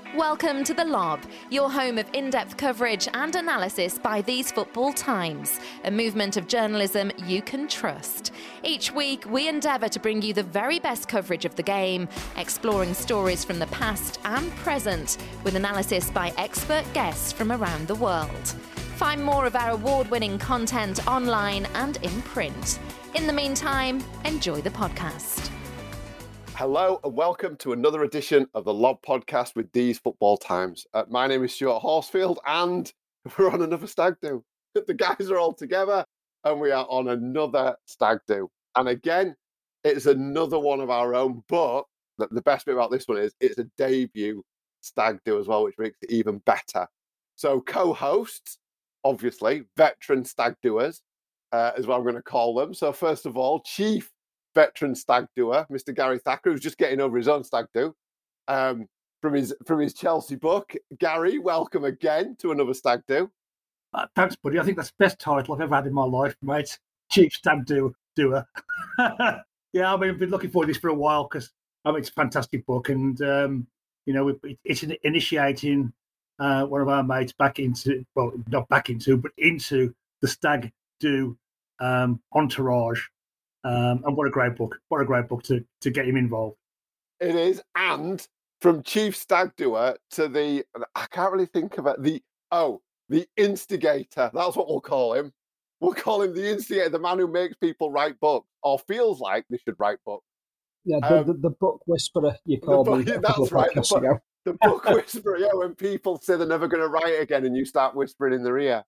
Welcome to The Lob, your home of in-depth coverage and analysis by These Football Times, a movement of journalism you can trust. Each week, we endeavour to bring you the very best coverage of the game, exploring stories from the past and present, with analysis by expert guests from around the world. Find more of our award-winning content online and in print. In the meantime, enjoy the podcast. Hello and welcome to another edition of the Lob Podcast with These Football Times. My name is Stuart Horsfield and we're on another stag do. The guys are all together and we are on another stag do. And again, it's another one of our own, but the best bit about this one is it's a debut stag do as well, which makes it even better. So co-hosts, obviously, veteran stag doers is what I'm going to call them. So first of all, Chief veteran stag doer, Mr. Gary Thacker, who's just getting over his own stag do from his Chelsea book. Gary, welcome again to another stag do. Thanks, buddy. I think that's the best title I've ever had in my life, mate. Chief stag doer. Yeah, I've been looking forward to this for a while because it's a fantastic book, and it's initiating one of our mates back into, well, not back into, but into the stag do entourage. And what a great book! What a great book to get him involved. It is, and from chief stag doer to I can't really think of it. The instigator. That's what we'll call him. We'll call him the instigator, the man who makes people write books, or feels like they should write books. Yeah, the book whisperer. You called me. That's right. The book whisperer. Yeah, when people say they're never going to write again, and you start whispering in their ear.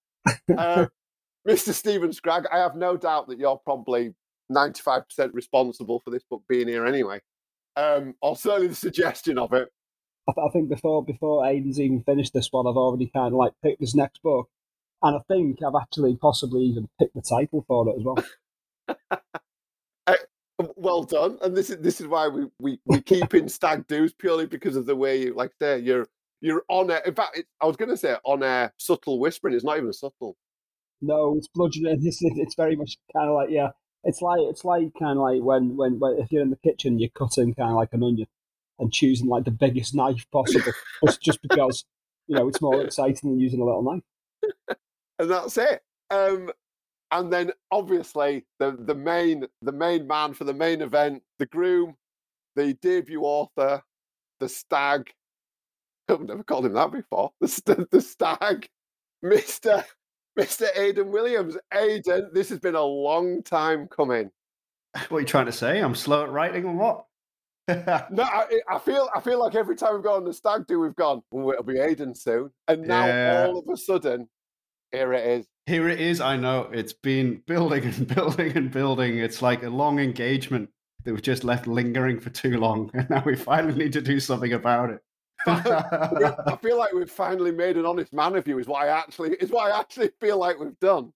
Mr. Stephen Scragg, I have no doubt that you're probably 95% responsible for this book being here anyway, or certainly the suggestion of it. I think before Aidan's even finished this one, I've already kind of picked his next book, and I think I've actually possibly even picked the title for it as well. Well done, and this is why we keep in stag do's purely because of the way you you're on air. In fact, I was going to say on air subtle whispering. It's not even subtle. No, it's bludgeoning. It's very much kind of yeah. It's like kind of when if you're in the kitchen, you're cutting kind of an onion and choosing the biggest knife possible, just because it's more exciting than using a little knife. And that's it. And then obviously the main man for the main event, the groom, the debut author, the stag. I've never called him that before. The stag, Mr. Aidan Williams. Aidan, this has been a long time coming. What are you trying to say? I'm slow at writing or what? No, I feel like every time we've gone on the stag do, we've gone, it'll be Aidan soon. And now all of a sudden, here it is. Here it is, I know. It's been building and building and building. It's like a long engagement that we've just left lingering for too long. And now we finally need to do something about it. I feel like we've finally made an honest man of you. Is what I actually feel like we've done.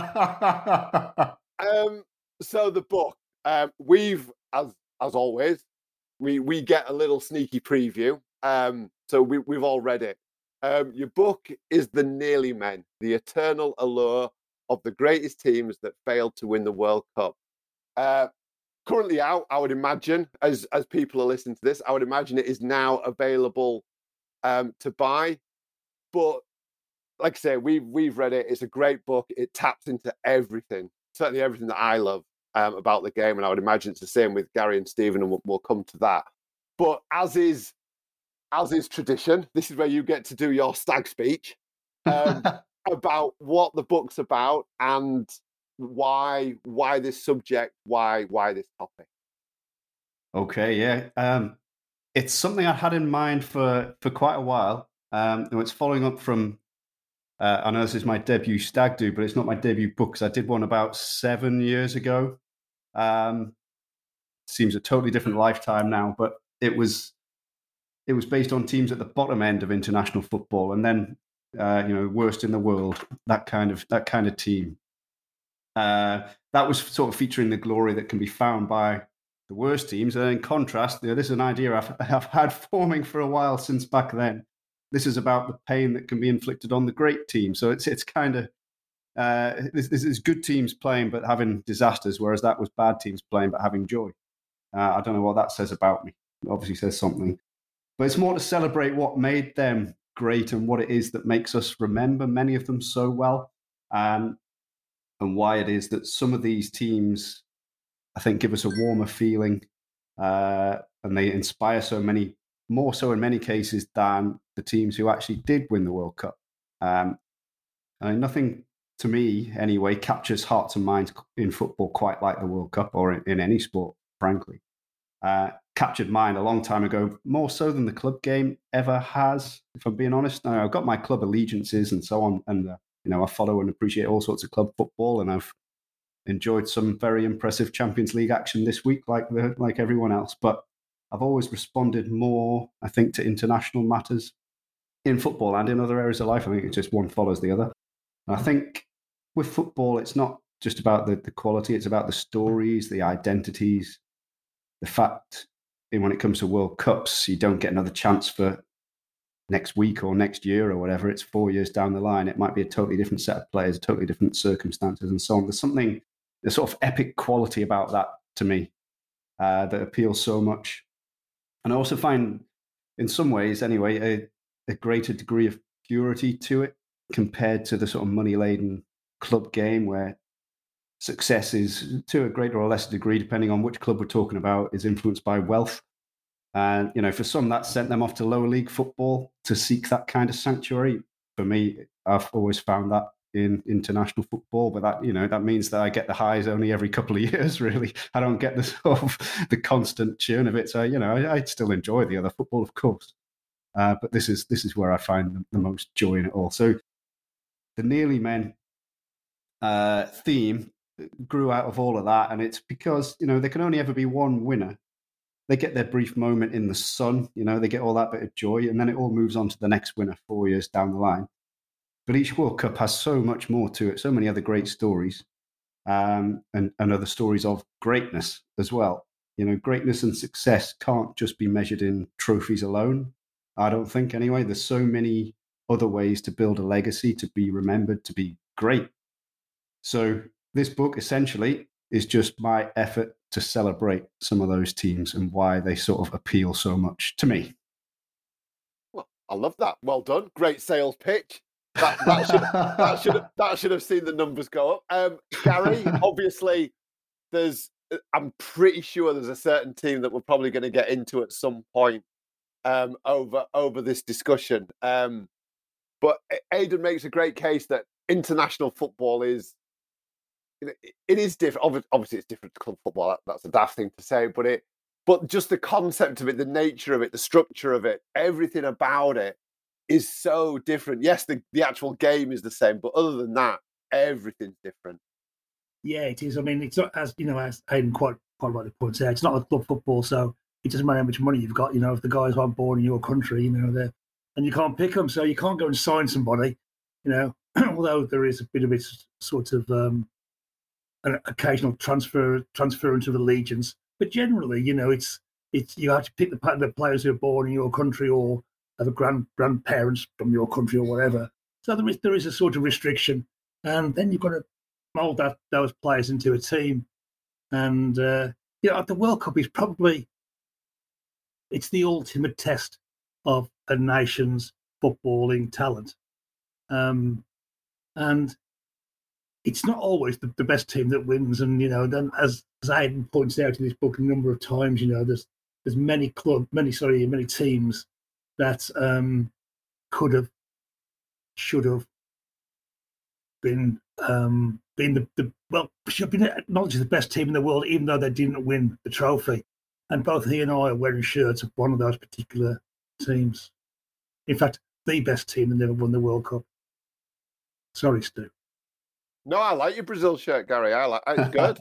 So the book, we've as always, we get a little sneaky preview. So we've all read it. Your book is The Nearly Men: The Eternal Allure of the Greatest Teams That Failed to Win the World Cup. Currently out, I would imagine, as people are listening to this, I would imagine it is now available to buy. But like I say, we've read it. It's a great book. It taps into everything, certainly everything that I love about the game. And I would imagine it's the same with Gary and Stephen, and we'll come to that. But as is tradition, this is where you get to do your stag speech about what the book's about and why this subject, why this topic. Okay, yeah. It's something I had in mind for quite a while. It's following up from, I know this is my debut stag do, but it's not my debut book because I did one about 7 years ago. Seems a totally different lifetime now, but it was based on teams at the bottom end of international football, and then worst in the world, that kind of team. That was sort of featuring the glory that can be found by the worst teams. And in contrast, this is an idea I've had forming for a while since back then. This is about the pain that can be inflicted on the great team. So it's kind of this is good teams playing but having disasters, whereas that was bad teams playing but having joy. I don't know what that says about me. It obviously says something. But it's more to celebrate what made them great and what it is that makes us remember many of them so well, and why it is that some of these teams, I think, give us a warmer feeling, and they inspire so many, more so in many cases than the teams who actually did win the World Cup. Nothing, to me anyway, captures hearts and minds in football quite like the World Cup, or in any sport, frankly. Captured mine a long time ago, more so than the club game ever has, if I'm being honest. Now, I've got my club allegiances and so on, and I follow and appreciate all sorts of club football, and I've enjoyed some very impressive Champions League action this week, like everyone else. But I've always responded more, I think, to international matters in football and in other areas of life. I think it's just one follows the other. And I think with football, it's not just about the quality, it's about the stories, the identities, the fact when it comes to World Cups, you don't get another chance for next week or next year or whatever. It's 4 years down the line. It might be a totally different set of players, totally different circumstances and so on. There's something, the sort of epic quality about that to me that appeals so much. And I also find, in some ways anyway, a greater degree of purity to it compared to the sort of money-laden club game where success is, to a greater or lesser degree, depending on which club we're talking about, is influenced by wealth. And, for some, that sent them off to lower league football to seek that kind of sanctuary. For me, I've always found that in international football, but that means that I get the highs only every couple of years, really. I don't get the sort of the constant churn of it. So, I still enjoy the other football, of course. But this is where I find the most joy in it all. So the Nearly Men theme grew out of all of that, and it's because there can only ever be one winner. They get their brief moment in the sun, they get all that bit of joy, and then it all moves on to the next winner 4 years down the line. But each World Cup has so much more to it, so many other great stories, and other stories of greatness as well. Greatness and success can't just be measured in trophies alone, I don't think, anyway. There's so many other ways to build a legacy, to be remembered, to be great. So this book essentially is just my effort to celebrate some of those teams and why they sort of appeal so much to me. Well, I love that. Well done. Great sales pitch. That should have seen the numbers go up. Gary, obviously, I'm pretty sure there's a certain team that we're probably going to get into at some point over this discussion. But Aidan makes a great case that international football is, it is different. Obviously, it's different to club football. That's a daft thing to say, but just the concept of it, the nature of it, the structure of it, everything about it is so different. Yes, the actual game is the same, but other than that, everything's different. Yeah, it is. I mean, it's not, as Aidan quite rightly points out, it's not a club football, so it doesn't matter how much money you've got. If the guys aren't born in your country, and you can't pick them, so you can't go and sign somebody. Although there is a bit of it sort of an occasional transference of allegiance, but generally, it's you have to pick the players who are born in your country or have a grandparents from your country or whatever. So there is a sort of restriction, and then you've got to mould those players into a team. And the World Cup is probably it's the ultimate test of a nation's footballing talent, and it's not always the best team that wins. And then as Aidan points out in his book a number of times, there's many teams that could have, should have been should have been acknowledged as the best team in the world, even though they didn't win the trophy. And both he and I are wearing shirts of one of those particular teams. In fact, the best team that never won the World Cup. Sorry, Stu. No, I like your Brazil shirt, Gary. It's good.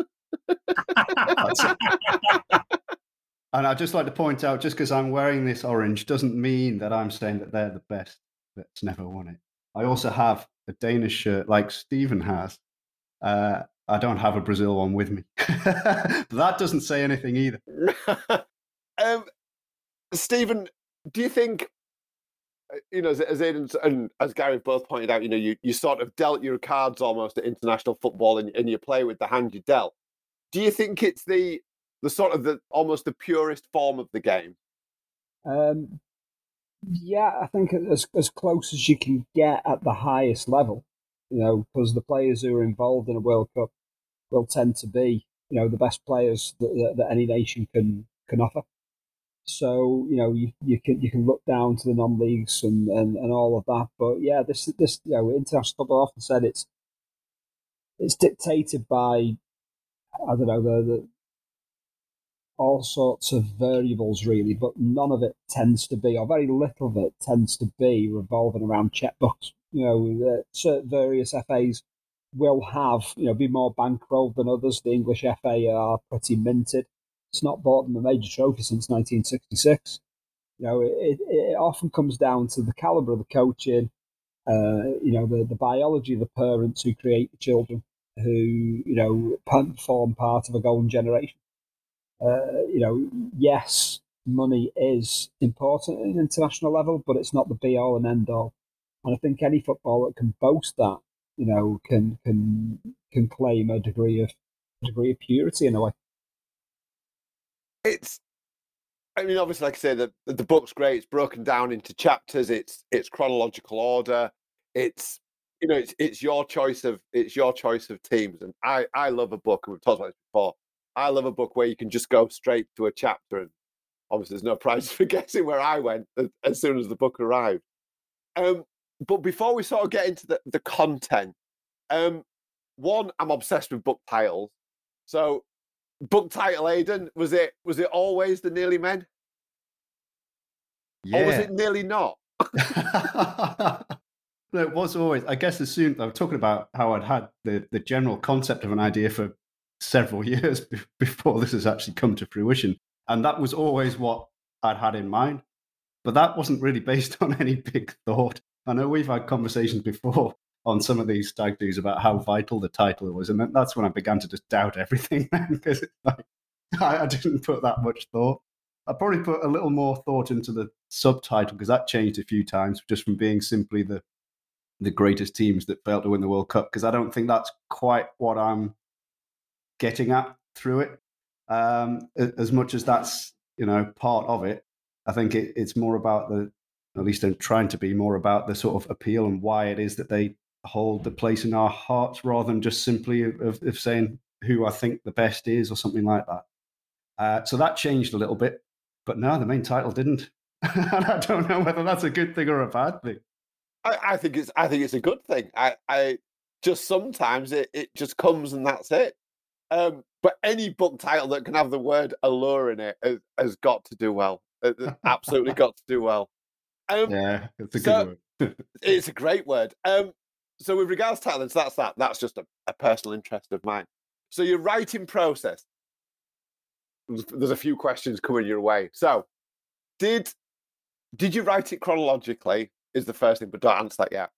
And I'd just like to point out, just because I'm wearing this orange doesn't mean that I'm saying that they're the best that's never won it. I also have a Danish shirt like Stephen has. I don't have a Brazil one with me. But that doesn't say anything either. Stephen, do you think, as Aidan and as Gary both pointed out, you sort of dealt your cards almost at international football and you play with the hand you dealt. Do you think it's the sort of almost the purest form of the game? Yeah, I think as close as you can get at the highest level, because the players who are involved in a World Cup will tend to be, the best players that any nation can offer. So you can look down to the non-leagues and all of that, but yeah, this international football, often said it's dictated by, I don't know, the all sorts of variables really, but none of it tends to be, or very little of it tends to be, revolving around checkbooks. Certain various FAs will have, be more bankrolled than others. The English FA are pretty minted. It's not bought them a major trophy since 1966. It often comes down to the calibre of the coaching, the biology of the parents who create the children, who form part of a golden generation. Yes, money is important at an international level, but it's not the be all and end all. And I think any footballer that can boast that, can claim a degree of purity in a way. Obviously, like I say, the book's great. It's broken down into chapters. It's chronological order. It's your choice of teams. And I love a book, and we've talked about this before. I love a book where you can just go straight to a chapter, and obviously there's no prize for guessing where I went as soon as the book arrived. But before we sort of get into the content, one, I'm obsessed with book titles. So, book title, Aidan, was it always The Nearly Men? Yeah. Or was it nearly not? No, it was always. I guess as soon I was talking about how I'd had the general concept of an idea for several years before this has actually come to fruition, and that was always what I'd had in mind. But that wasn't really based on any big thought. I know we've had conversations before on some of these stag do's about how vital the title was, and that's when I began to just doubt everything, because it's like I didn't put that much thought. I probably put a little more thought into the subtitle, because that changed a few times, just from being simply the greatest teams that failed to win the World Cup, because I don't think that's quite what I'm getting at through it. As much as that's part of it, I think it's more about at least I'm trying to be more about the sort of appeal and why it is that they hold the place in our hearts, rather than just simply of saying who I think the best is or something like that. So that changed a little bit, but no, the main title didn't. And I don't know whether that's a good thing or a bad thing. I think it's a good thing. I just sometimes it just comes and that's it. But any book title that can have the word allure in it has got to do well. Absolutely got to do well. Yeah, it's a good word. It's a great word. So with regards to talents, that's just a personal interest of mine. So your writing process, there's a few questions coming your way. So did you write it chronologically is the first thing, but don't answer that yet.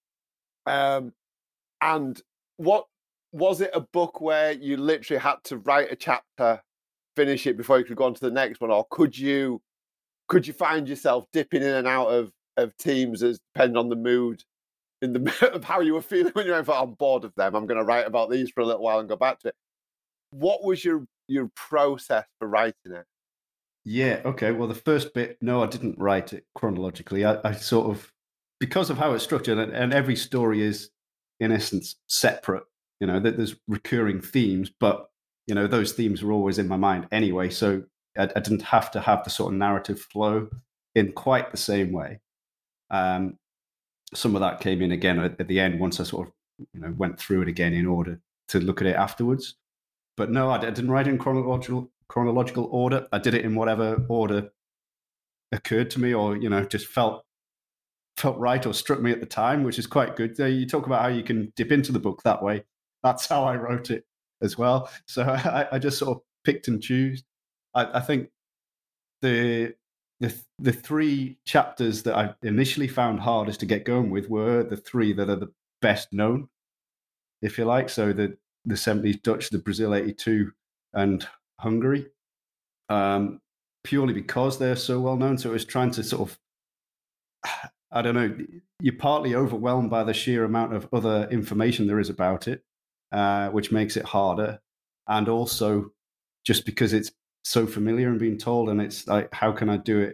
And what was it, a book where you literally had to write a chapter, finish it before you could go on to the next one, or could you find yourself dipping in and out of teams as depending on the mood of how you were feeling when you're I'm bored of them, I'm going to write about these for a little while and go back to it? What was your process for writing it? Yeah, okay. Well, the first bit, no, I didn't write it chronologically. I sort of, because of how it's structured, and every story is, in essence, separate. There's recurring themes, but, those themes were always in my mind anyway. So I didn't have to have the sort of narrative flow in quite the same way. Some of that came in again at the end once I sort of, went through it again in order to look at it afterwards. But no, I didn't write it in chronological order. I did it in whatever order occurred to me, or just felt right or struck me at the time, which is quite good. You talk about how you can dip into the book that way. That's how I wrote it as well. So I just sort of picked and chose. I think the three chapters that I initially found hardest to get going with were the three that are the best known, if you like. So the 70s Dutch, the Brazil 82, and Hungary, purely because they're so well known. So it was trying to sort of, I don't know, you're partly overwhelmed by the sheer amount of other information there is about it, which makes it harder. And also just because it's so familiar and being told, and it's like, how can I do it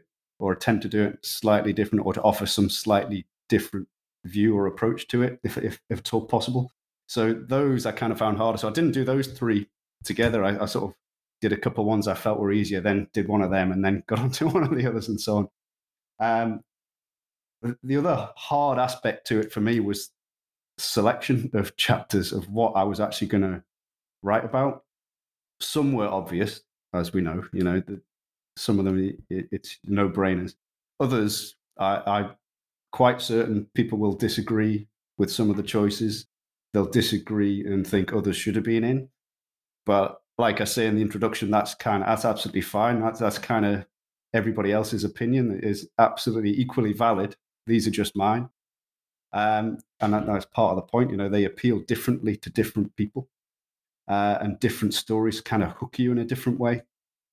or attempt to do it slightly different, or to offer some slightly different view or approach to it, if at all possible. So those I kind of found harder. So I didn't do those three together. I sort of did a couple of ones I felt were easier, then did one of them, and then got onto one of the others, and so on. The other hard aspect to it for me was selection of chapters of what I was actually going to write about. Some were obvious, as we know. Some of them it's no-brainers. Others, I'm quite certain people will disagree with some of the choices. They'll disagree and think others should have been in. But like I say in the introduction, that's absolutely fine. That's kind of everybody else's opinion. It is absolutely equally valid. These are just mine. And that's part of the point. They appeal differently to different people, and different stories kind of hook you in a different way.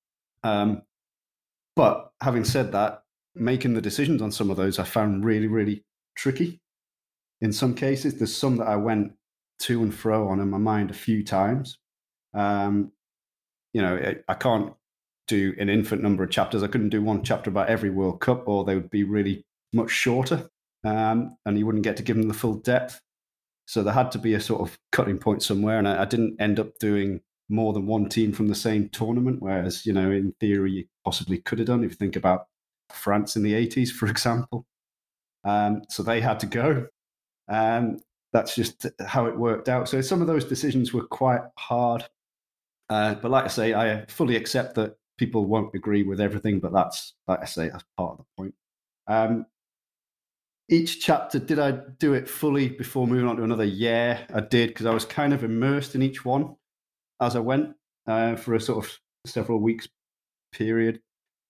But having said that, making the decisions on some of those I found really, really tricky. In some cases, there's some that I went to and fro on in my mind a few times. I can't do an infinite number of chapters. I couldn't do one chapter about every World Cup, or they would be really much shorter, and you wouldn't get to give them the full depth. So there had to be a sort of cutting point somewhere, and I didn't end up doing more than one team from the same tournament, whereas, in theory, you possibly could have done if you think about France in the 80s, for example. So they had to go. That's just how it worked out. So some of those decisions were quite hard. But like I say, I fully accept that people won't agree with everything, but that's, like I say, that's part of the point. Each chapter, did I do it fully before moving on to another? Yeah, I did, because I was kind of immersed in each one as I went for a sort of several weeks period.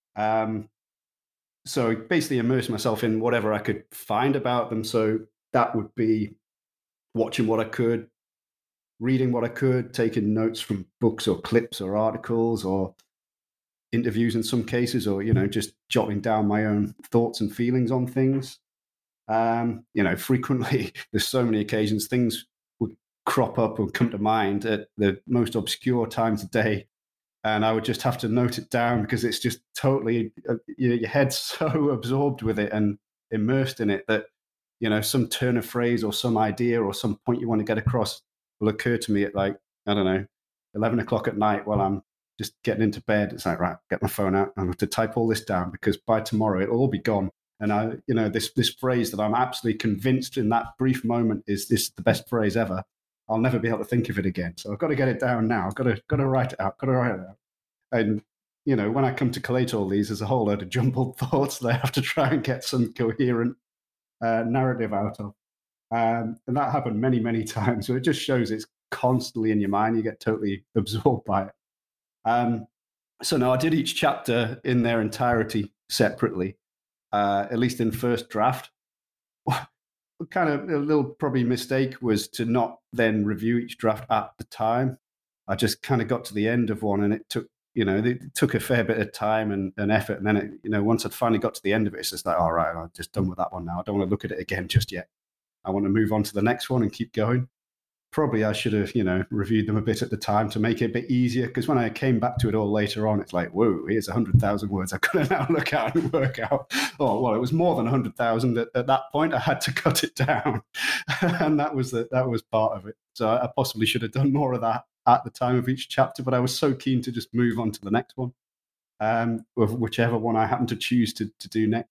So basically immersed myself in whatever I could find about them. So that would be watching what I could, reading what I could, taking notes from books or clips or articles or interviews in some cases, or, just jotting down my own thoughts and feelings on things. Frequently, there's so many occasions things would crop up or come to mind at the most obscure times of day, and I would just have to note it down because it's just totally, your head's so absorbed with it and immersed in it that, some turn of phrase or some idea or some point you want to get across will occur to me at 11 o'clock at night while I'm just getting into bed. It's like, right, get my phone out. I have to type all this down because by tomorrow it'll all be gone. And this phrase that I'm absolutely convinced in that brief moment is the best phrase ever. I'll never be able to think of it again. So I've got to get it down now. I've got to write it out. And, when I come to collate all these, there's a whole load of jumbled thoughts that I have to try and get some coherent narrative out of. And that happened many, many times. So it just shows it's constantly in your mind. You get totally absorbed by it. So now I did each chapter in their entirety separately. At least in first draft. Kind of a little probably mistake was to not then review each draft at the time. I just kind of got to the end of one, and it took a fair bit of time and effort. And then once I'd finally got to the end of it, it's just like, all right, I'm just done with that one now. I don't want to look at it again just yet. I want to move on to the next one and keep going. Probably I should have, reviewed them a bit at the time to make it a bit easier. Because when I came back to it all later on, it's like, whoa, here's 100,000 words I've got to now look at and work out. Oh, well, it was more than 100,000 at that point. I had to cut it down, and that was part of it. So I possibly should have done more of that at the time of each chapter. But I was so keen to just move on to the next one, whichever one I happened to choose to do next.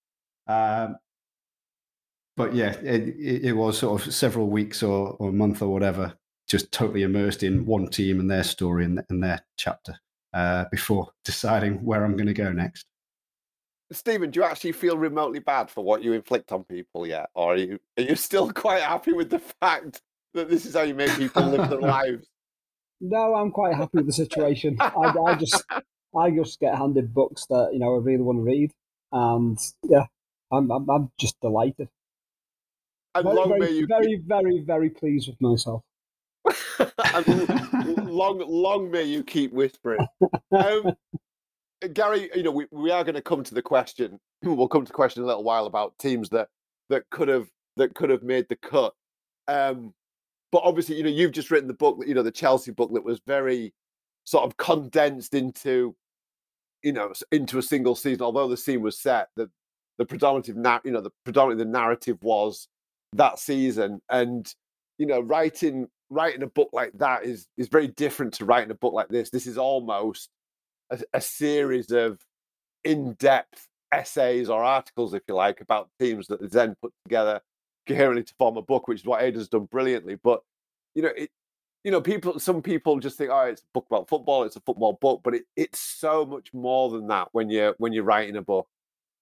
But yeah, it was sort of several weeks or a month or whatever, just totally immersed in one team and their story and their chapter before deciding where I'm going to go next. Stephen, do you actually feel remotely bad for what you inflict on people yet? Or are you still quite happy with the fact that this is how you make people live their lives? No, I'm quite happy with the situation. I just get handed books that, I really want to read. And yeah, I'm just delighted. And very, very, very pleased with myself. And long may you keep whispering. Gary, we are going to come to the question. We'll come to the question in a little while about teams that could have made the cut. But obviously, you've just written the book, the Chelsea book that was very sort of condensed into into a single season. Although the scene was set, the predominantly the narrative was that season. And writing a book like that is very different to writing a book like this. This is almost a series of in-depth essays or articles, if you like, about teams that is then put together coherently to form a book, which is what Aidan's done brilliantly. But some people just think, oh, it's a book about football, it's a football book, but it's so much more than that when you're writing a book.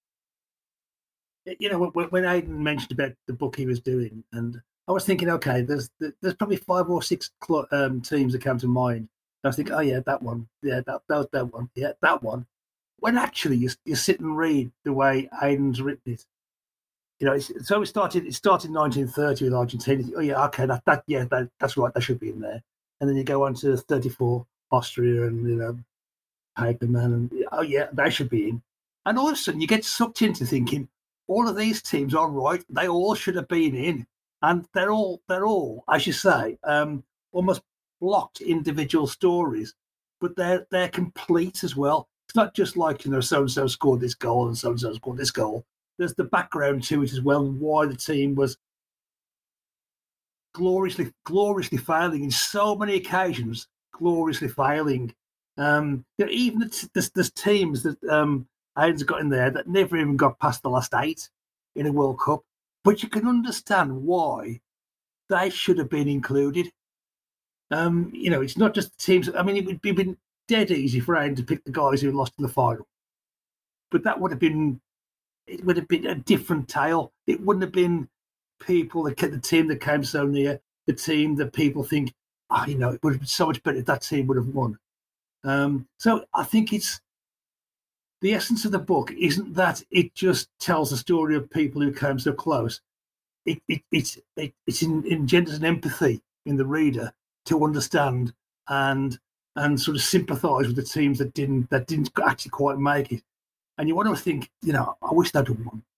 When Aidan mentioned about the book he was doing, and I was thinking, okay, there's probably 5 or 6 teams that come to mind. I was thinking, oh yeah, that one, yeah, that one, yeah, that one. When actually you sit and read the way Aidan's written it, so it started in 1930 with Argentina. Oh yeah, okay, that's right, that should be in there. And then you go on to 34, Austria, and Paperman, and oh yeah, they should be in. And all of a sudden you get sucked into thinking, all of these teams are right. They all should have been in, and they're all, as you say, almost blocked individual stories, but they're complete as well. It's not just like so and so scored this goal and so scored this goal. There's the background to it as well, and why the team was gloriously failing in so many occasions. Gloriously failing. Even there's teams that Aidan's got in there that never even got past the last 8 in a World Cup, but you can understand why they should have been included. It's not just the teams. I mean, it would be dead easy for Aidan to pick the guys who lost in the final, but that would have been a different tale. It wouldn't have been people that the team that came so near, the team that people think, it would have been so much better if that team would have won. So I think it's the essence of the book isn't that it just tells the story of people who came so close. It engenders an empathy in the reader to understand and sort of sympathise with the teams that didn't actually quite make it. And you want to think, I wish they'd have won.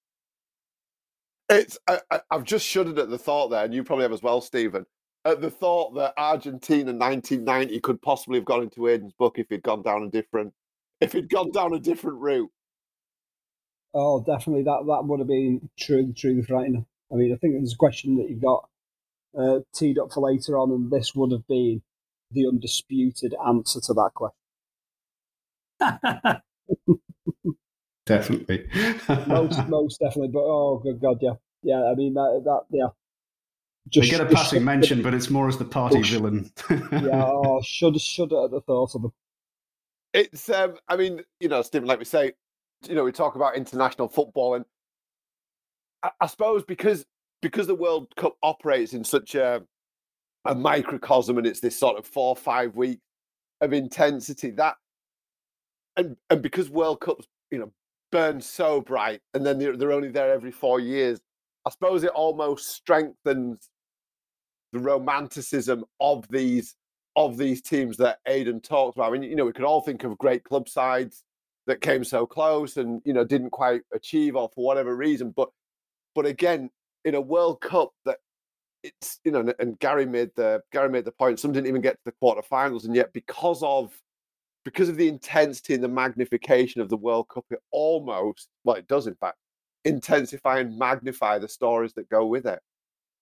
I've just shuddered at the thought there, and you probably have as well, Stephen, at the thought that Argentina 1990 could possibly have gone into Aidan's book if he'd gone down a different route. Oh, definitely. That would have been truly frightening. I mean, I think there's a question that you've got teed up for later on, and this would have been the undisputed answer to that question. Definitely. most definitely. But oh, good God, yeah. Yeah, I mean, that yeah. They get a passing mention, but it's more as the party villain. Yeah, shudder at the thought of them. It's, I mean, Stephen, like we say, we talk about international football, and I suppose because the World Cup operates in such a microcosm, and it's this sort of 4 or 5 weeks of intensity, that, and because World Cups, burn so bright, and then they're only there every 4 years, I suppose it almost strengthens the romanticism of these teams that Aidan talked about. I mean, we could all think of great club sides that came so close and didn't quite achieve, or for whatever reason. But again, in a World Cup that it's and Gary made the point. Some didn't even get to the quarterfinals, and yet because of the intensity and the magnification of the World Cup, it almost, well, it does in fact, intensify and magnify the stories that go with it.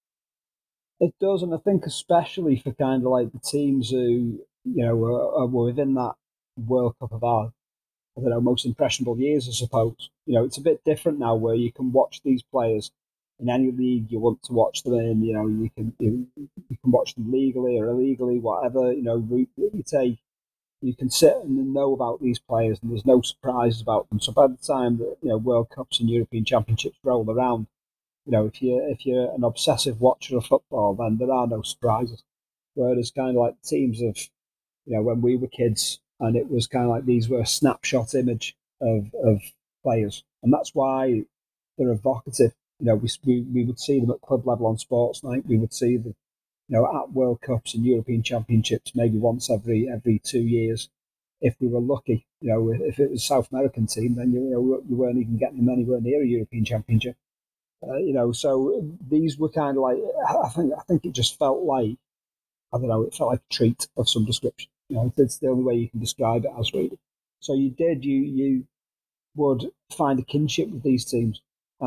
It does, and I think especially for kind of like the teams who were within that World Cup of our, most impressionable years, I suppose. It's a bit different now, where you can watch these players in any league you want to watch them in. You can watch them legally or illegally, whatever route you take. You can sit and know about these players, and there's no surprises about them. So by the time that World Cups and European Championships roll around, if you're an obsessive watcher of football, then there are no surprises. Whereas kind of like teams of when we were kids, and it was kind of like these were a snapshot image of players, and that's why they're evocative. We would see them at club level on Sports Night. We would see them at World Cups and European Championships maybe once every 2 years, if we were lucky. If it was a South American team, then you weren't even getting them anywhere near a European Championship. So these were kind of like, I think it just felt like, it felt like a treat of some description. It's the only way you can describe it as, really. So you would find a kinship with these teams.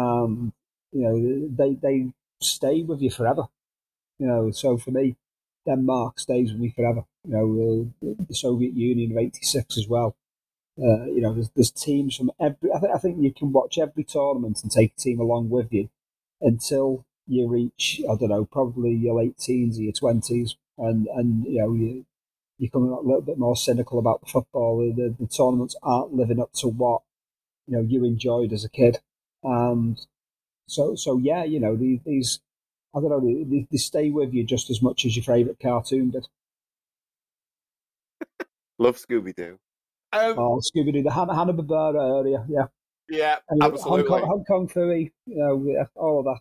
They stay with you forever. So for me, Denmark stays with me forever. The Soviet Union of '86 as well. There's teams from every. I think you can watch every tournament and take a team along with you until you reach, I don't know, probably your late teens or your 20s, and you become a little bit more cynical about the football. The tournaments aren't living up to what you enjoyed as a kid, and so yeah, these I don't know, they stay with you just as much as your favourite cartoon did. Love Scooby Doo. Scooby Doo, the Hanna-Barbera area, yeah. Yeah, And absolutely. Hong Kong Phooey, all of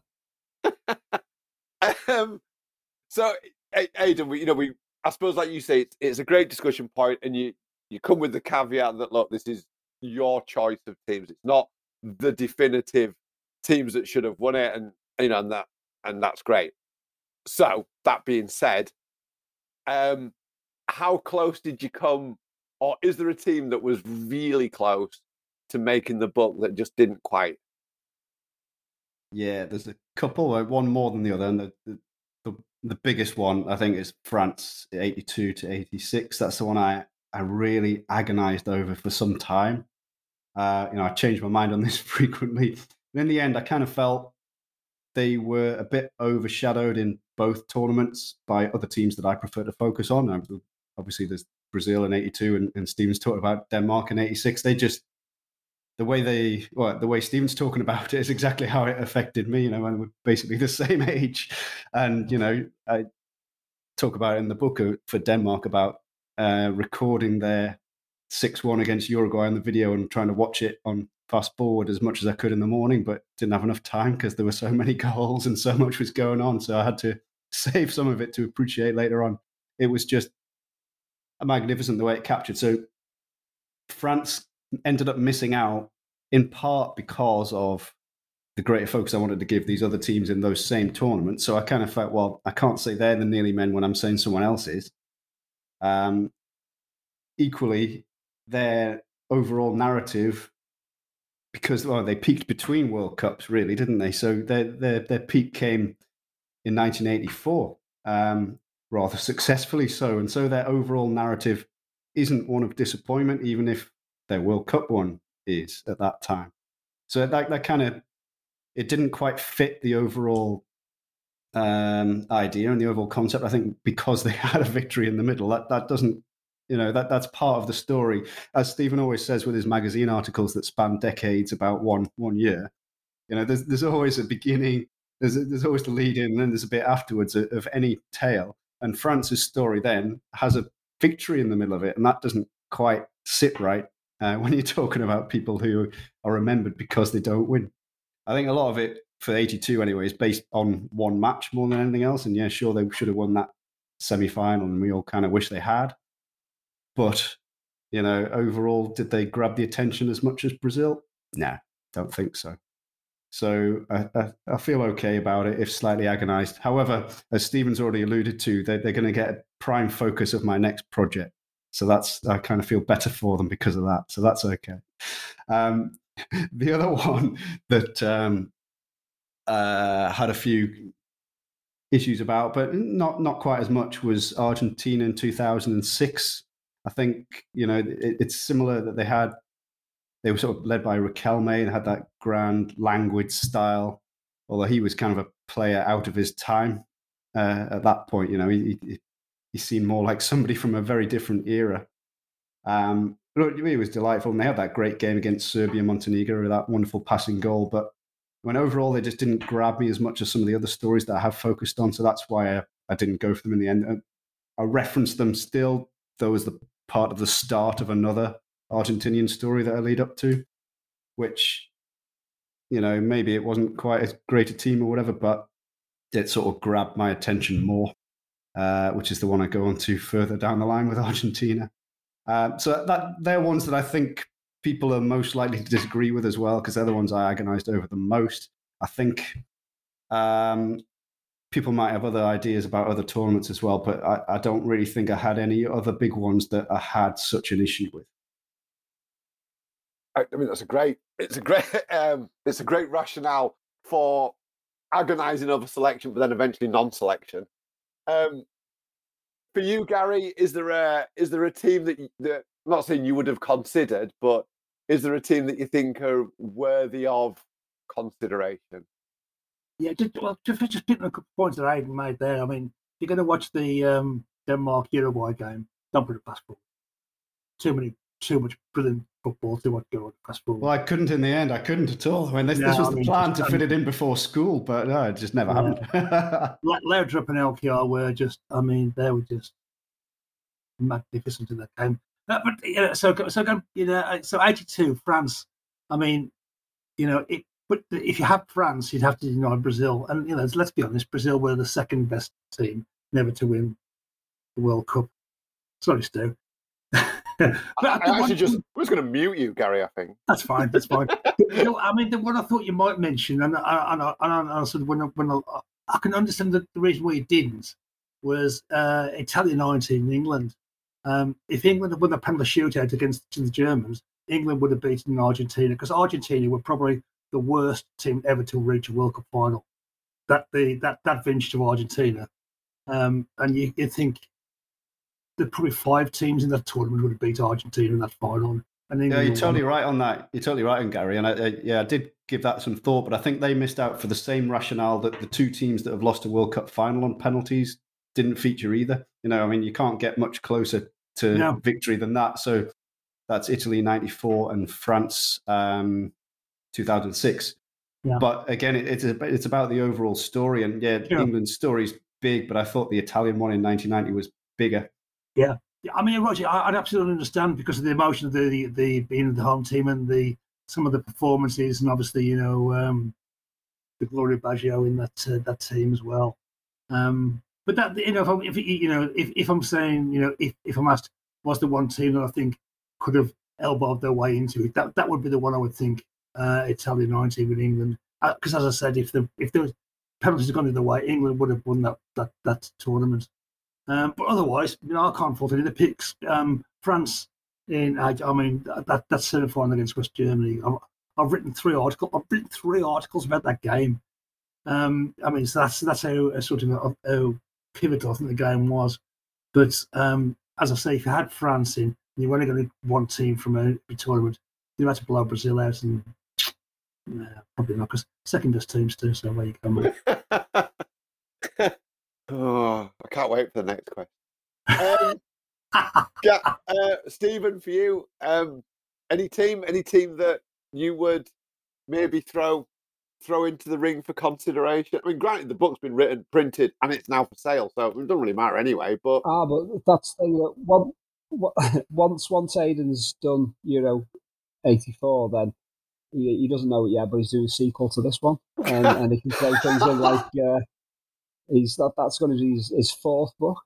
that. So, Aidan, I suppose, like you say, it's a great discussion point, and you come with the caveat that, look, this is your choice of teams. It's not the definitive teams that should have won it, and that's great. So, that being said, how close did you come, or is there a team that was really close to making the book that just didn't quite? Yeah, there's a couple, one more than the other, and the biggest one, I think, is France, 82 to 86. That's the one I really agonized over for some time. I changed my mind on this frequently. And in the end, I kind of felt they were a bit overshadowed in both tournaments by other teams that I prefer to focus on. Obviously, there's Brazil in 82, and Stephen's talked about Denmark in 86. They just, the way Stephen's talking about it is exactly how it affected me, when we're basically the same age. And, I talk about it in the book for Denmark about recording their 6-1 against Uruguay on the video and trying to watch it on fast forward as much as I could in the morning, but didn't have enough time because there were so many goals and so much was going on. So I had to save some of it to appreciate later on. It was just magnificent the way it captured. So France ended up missing out in part because of the greater focus I wanted to give these other teams in those same tournaments. So I kind of felt, well, I can't say they're the nearly men when I'm saying someone else is. Equally, their overall narrative, because they peaked between World Cups, really, didn't they? So their peak came in 1984, rather successfully so. And so their overall narrative isn't one of disappointment, even if their World Cup one is at that time. So that kind of, it didn't quite fit the overall idea and the overall concept. I think because they had a victory in the middle, that doesn't, that's part of the story. As Stephen always says with his magazine articles that span decades about one year, there's always a beginning, there's always the lead in, and then there's a bit afterwards of any tale. And France's story then has a victory in the middle of it, and that doesn't quite sit right when you're talking about people who are remembered because they don't win. I think a lot of it for 82 anyway is based on one match more than anything else. And yeah, sure, they should have won that semi-final, and we all kind of wish they had. But, overall, did they grab the attention as much as Brazil? Nah, don't think so. So I feel okay about it, if slightly agonized. However, as Stephen's already alluded to, they're going to get a prime focus of my next project. So I kind of feel better for them because of that. So that's okay. The other one that had a few issues about, but not quite as much, was Argentina in 2006. I think, it's similar that they were sort of led by Riquelme and had that grand, languid style, although he was kind of a player out of his time at that point. He seemed more like somebody from a very different era. It was delightful, and they had that great game against Serbia, Montenegro, with that wonderful passing goal. But when overall they just didn't grab me as much as some of the other stories that I have focused on, so that's why I didn't go for them in the end. I referenced them still, though, as the part of the start of another Argentinian story that I lead up to, which, maybe it wasn't quite as great a team or whatever, but it sort of grabbed my attention more, which is the one I go on to further down the line with Argentina. So they're ones that I think people are most likely to disagree with as well, because they're the ones I agonized over the most. I think people might have other ideas about other tournaments as well, but I don't really think I had any other big ones that I had such an issue with. I mean, it's a great rationale for agonising over selection, but then eventually non-selection. For you, Gary, is there a team that I'm not saying you would have considered, but is there a team that you think are worthy of consideration? Yeah, just picking a couple of points that Aidan made there. I mean, you're going to watch the Denmark-Uruguay game. Don't put it past forward. Too much brilliant football. Too much good past forward. Well, I couldn't in the end. I couldn't at all. I mean, this was the plan to fit it in before school, but no, it just never happened. Laudrup and LKR were just, I mean, they were just magnificent in that game. So 82, France. I mean, but if you have France, you'd have to deny Brazil. And, let's be honest, Brazil were the second best team never to win the World Cup. Sorry, Stu. I was going to mute you, Gary, I think. That's fine. I mean, the one I thought you might mention, and I sort of, I can understand the reason why you didn't, was Italia 19 in England. If England had won the penalty shootout against the Germans, England would have beaten Argentina, because Argentina were probably the worst team ever to reach a World Cup final. That vintage of Argentina, and you think there are probably 5 teams in that tournament would have beat Argentina in that final. And yeah, you're totally right on that. You're totally right on Gary, and I did give that some thought, but I think they missed out for the same rationale that the 2 teams that have lost a World Cup final on penalties didn't feature either. I mean, you can't get much closer to victory than that. So that's Italy 94 and France 2006. Yeah. But again, it's about the overall story, and England's story is big, but I thought the Italian one in 1990 was bigger. Yeah. I mean, Roger, I absolutely understand because of the emotion of the being the home team and some of the performances, and obviously the Gloria Baggio in that team as well. But that if I'm saying if I'm asked what's the one team that I think could have elbowed their way into it, that would be the one I would think. Italia 19 with England, because as I said, if there was penalties had gone the other way, England would have won that tournament. But otherwise, I can't fault any of the picks. France I mean that semi-final against West Germany. I've written 3 articles about that game. I mean, so that's how sort of how pivotal I think the game was. But as I say, if you had France in, and you're only going to one team from a tournament, you had to blow Brazil out, and probably not, because second best teams too. So there you go, mate. Oh, I can't wait for the next question. Stephen, for you, any team that you would maybe throw into the ring for consideration? I mean, granted, the book's been written, printed, and it's now for sale, so it doesn't really matter anyway. But that's the thing. Once Aidan's done Euro 84, then he doesn't know it yet, but he's doing a sequel to this one, and he can say things in like that's going to be his 4th book.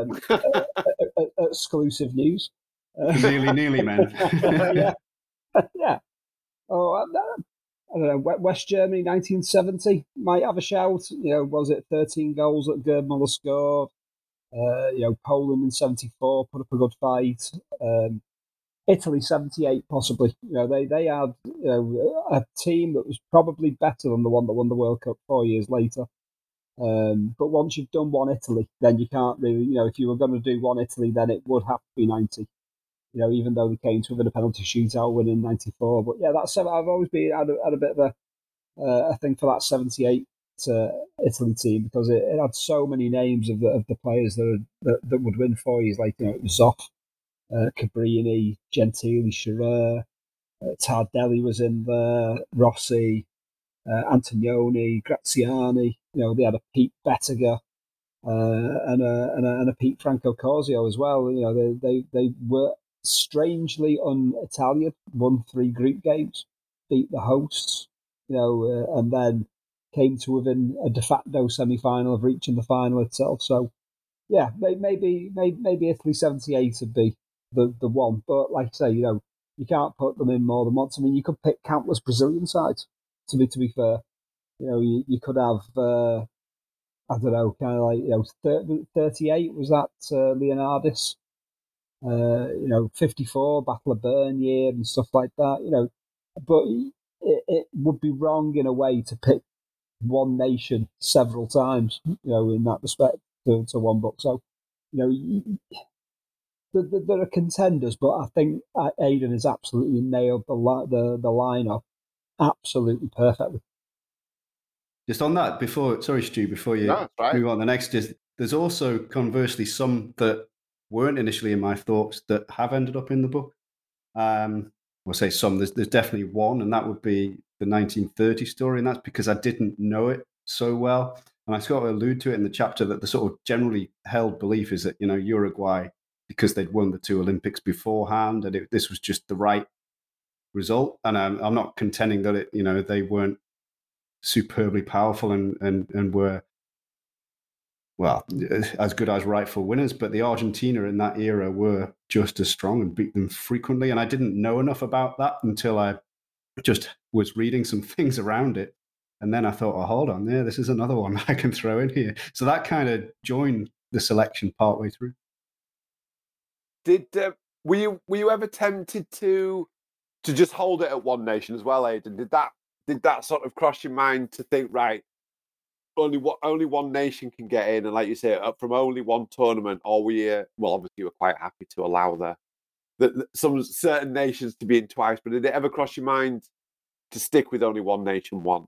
Exclusive news. Nearly, man. Yeah. Oh, I don't know. West Germany, 1970 might have a shout. Was it 13 goals that Gerd Muller scored? Poland in 74 put up a good fight. Italy 78 possibly. They had a team that was probably better than the one that won the World Cup 4 years later. But once you've done one Italy, then you can't really, if you were going to do one Italy, then it would have to be 90. Even though they came to within a penalty shootout win in 94. But yeah, I've always been had a bit of a thing for that 78 Italy team, because it had so many names of the players that would win 4 years, like Zoff, Cabrini, Gentili, Scherer, Tardelli was in there, Rossi, Antonioni, Graziani. They had a Pete Bettiger and a Pete Franco Corsio as well. They were strangely un-Italian. Won 3 group games, beat the hosts. And then came to within a de facto semi-final of reaching the final itself. So, yeah, maybe Italy 78 would be the one. But like I say, you can't put them in more than once. I mean, you could pick countless Brazilian sides. To be fair, you could have I don't know, kind of like 38 was that Leonardis. 54 Battle of Bern year and stuff like that. but it would be wrong in a way to pick one nation several times, in that respect to one book. So, there are contenders, but I think Aidan has absolutely nailed the lineup absolutely perfectly. Just on that, sorry, Stu, before you move on, the next is there's also conversely some that weren't initially in my thoughts that have ended up in the book. I'll say some. There's definitely one, and that would be the 1930 story, and that's because I didn't know it so well. And I sort of allude to it in the chapter that the sort of generally held belief is that Uruguay, because they'd won the two Olympics beforehand, and this was just the right result. And I'm not contending that they weren't superbly powerful and were, well, as good as rightful winners, but the Argentina in that era were just as strong and beat them frequently. And I didn't know enough about that until I just was reading some things around it. And then I thought, oh, hold on, this is another one I can throw in here. So that kind of joined the selection partway through. Were you ever tempted to just hold it at one nation as well, Aidan? Did that sort of cross your mind to think, right, only one nation can get in, and like you say, from only one tournament? Or obviously you were quite happy to allow some certain nations to be in twice, but did it ever cross your mind to stick with only one nation once?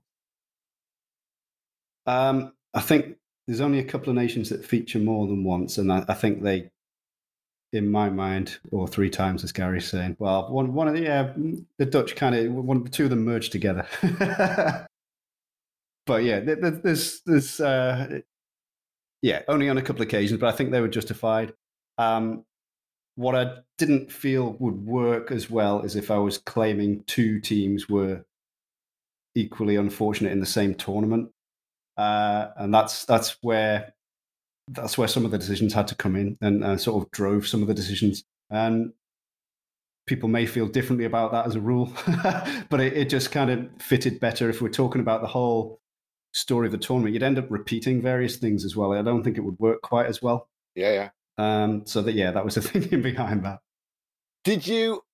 I think there's only a couple of nations that feature more than once, and I think they, in my mind, or three times, as Gary's saying. Well, one of the Dutch kind of, the two of them merged together. But yeah, there's only on a couple of occasions, but I think they were justified. What I didn't feel would work as well is if I was claiming two teams were equally unfortunate in the same tournament, and that's where some of the decisions had to come in and sort of drove some of the decisions. And people may feel differently about that as a rule, but it just kind of fitted better. If we're talking about the whole story of the tournament, you'd end up repeating various things as well. I don't think it would work quite as well. Yeah. So that was the thinking behind that. Did you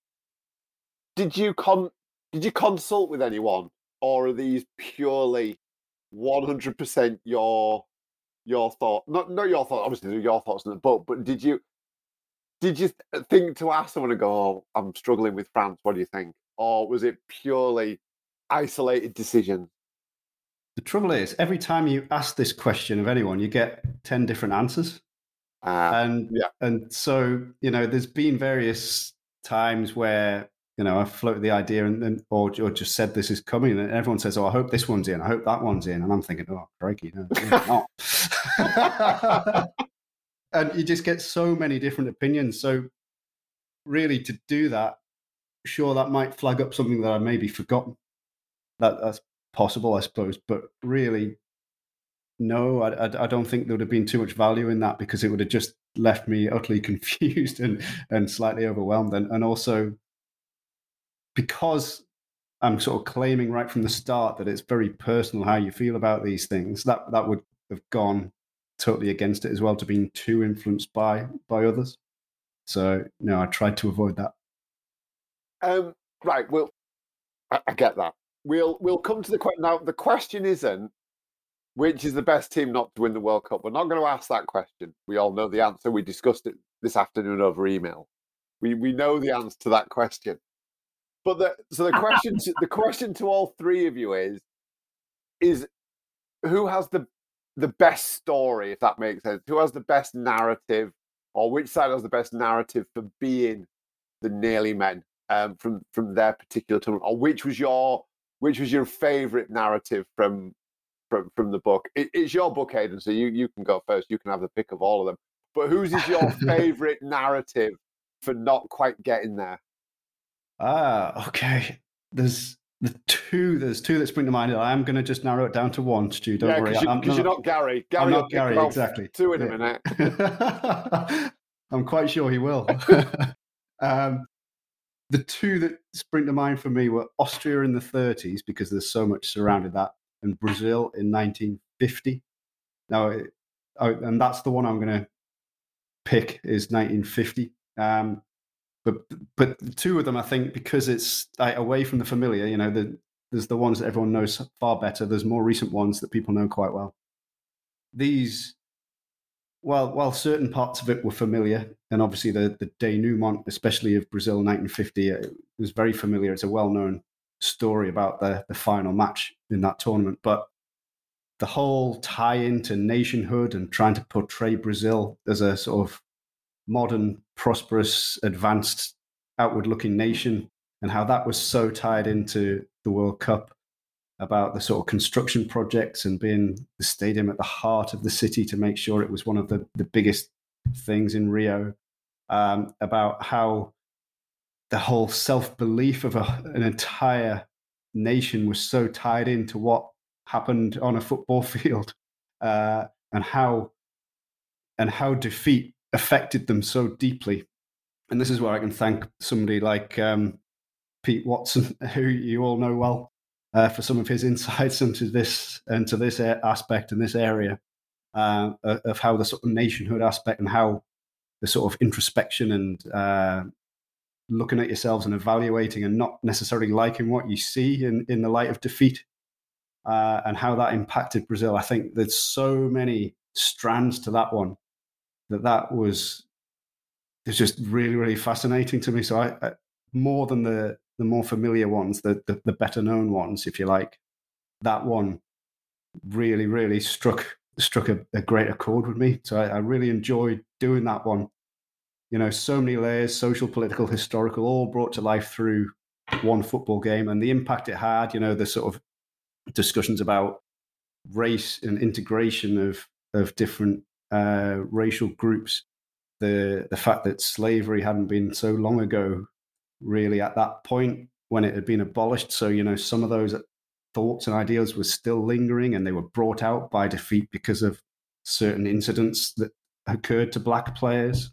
consult with anyone, or are these purely 100% your thought? Not your thought. Obviously, they're your thoughts in the book. But did you think to ask someone and go, "Oh, I'm struggling with France. What do you think?" Or was it purely isolated decisions? The trouble is, every time you ask this question of anyone, you get 10 different answers. And so, there's been various times where, I floated the idea or just said this is coming, and everyone says, "Oh, I hope this one's in. I hope that one's in." And I'm thinking, "Oh, crikey, no, not." And you just get so many different opinions. So really to do that, sure, that might flag up something that I maybe forgotten. That's possible, I suppose. But really, no, I don't think there would have been too much value in that, because it would have just left me utterly confused and slightly overwhelmed. And also, because I'm sort of claiming right from the start that it's very personal how you feel about these things, that would have gone totally against it as well, to being too influenced by others. So, no, I tried to avoid that. Right, well, I get that. We'll come to the question. Now, the question isn't which is the best team not to win the World Cup. We're not going to ask that question. We all know the answer. We discussed it this afternoon over email. We know the answer to that question. But the question to all three of you is who has the best story, if that makes sense? Who has the best narrative, or which side has the best narrative for being the Nearly Men from their particular tournament? Or which was your favourite narrative from the book? It's your book, Aidan, so you can go first. You can have the pick of all of them. But whose is your favourite narrative for not quite getting there? Okay. There's two that spring to mind. I'm going to just narrow it down to one, Stu. Don't worry. Because you're not Gary. I'm not Gary, exactly. Two in a minute. I'm quite sure he will. The two that spring to mind for me were Austria in the 30s, because there's so much surrounded that, and Brazil in 1950. Now, and that's the one I'm going to pick, is 1950. but the two of them, I think, because it's away from the familiar. There's the ones that everyone knows far better. There's more recent ones that people know quite well. These, while certain parts of it were familiar, and obviously the denouement, especially of Brazil 1950, it was very familiar. It's a well-known story about the final match in that tournament. But the whole tie-in to nationhood and trying to portray Brazil as a sort of modern, prosperous, advanced, outward-looking nation, and how that was so tied into the World Cup, about the sort of construction projects and being the stadium at the heart of the city to make sure it was one of the biggest things in Rio, about how the whole self-belief of an entire nation was so tied into what happened on a football field, and how defeat affected them so deeply. And this is where I can thank somebody like Pete Watson, who you all know well, for some of his insights into this aspect and this area of how the sort of nationhood aspect and how the sort of introspection and looking at yourselves and evaluating and not necessarily liking what you see in the light of defeat, and how that impacted Brazil. I think there's so many strands to that one it's just really, really fascinating to me. So I more than the more familiar ones, the better known ones, if you like, that one really, really struck a greater chord with me. So I really enjoyed doing that one. So many layers, social, political, historical, all brought to life through one football game, and the impact it had, the sort of discussions about race and integration of different racial groups, the fact that slavery hadn't been so long ago, really, at that point when it had been abolished. So, some of those thoughts and ideas were still lingering, and they were brought out by defeat because of certain incidents that occurred to black players.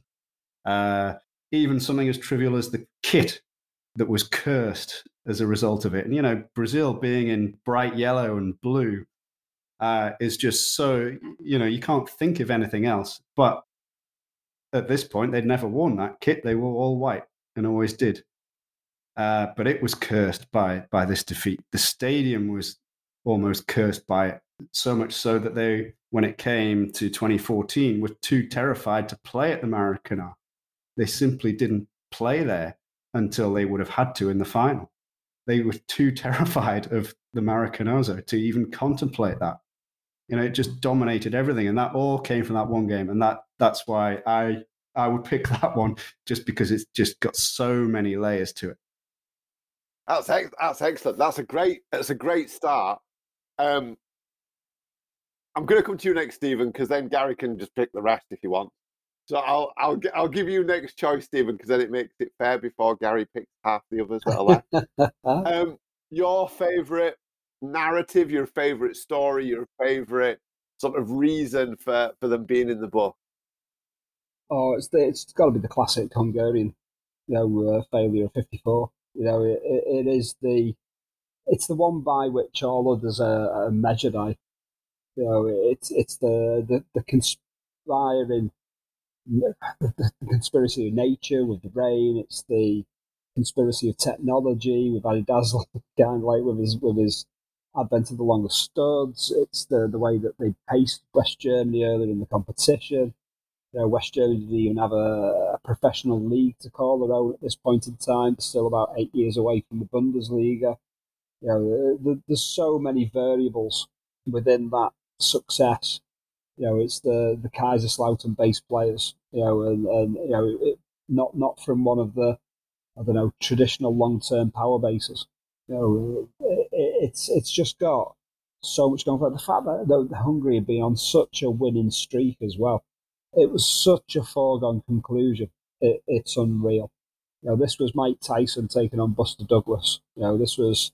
Even something as trivial as the kit that was cursed as a result of it. And, Brazil being in bright yellow and blue is just so, you can't think of anything else. But at this point, they'd never worn that kit. They were all white and always did. But it was cursed by this defeat. The stadium was almost cursed by it, so much so that they, when it came to 2014, were too terrified to play at the Maracanã. They simply didn't play there until they would have had to in the final. They were too terrified of the Maracanazo to even contemplate that. It just dominated everything, and that all came from that one game. And that's why I would pick that one, just because it's just got so many layers to it. That's excellent. That's a great start. I'm going to come to you next, Stephen, because then Gary can just pick the rest if you want. So I'll give you next choice, Stephen, because then it makes it fair before Gary picks half the others that are left. Your favourite narrative, your favourite story, your favourite sort of reason for them being in the book? Oh, it's got to be the classic Hungarian, failure of '54. It is it's the one by which all others are measured. It's the conspiring, the conspiracy of nature with the rain. It's the conspiracy of technology with Ali Dassler, kind of like with his advent of the longer studs. It's the way that they paced West Germany earlier in the competition. West Germany didn't even have a professional league to call their own at this point in time. They're still about 8 years away from the Bundesliga. There's so many variables within that success. It's the Kaiserslautern-based players. Not from one of the, traditional long-term power bases. It's just got so much going for it. The fact that Hungary had been on such a winning streak as well. It was such a foregone conclusion. It's unreal. This was Mike Tyson taking on Buster Douglas. This was,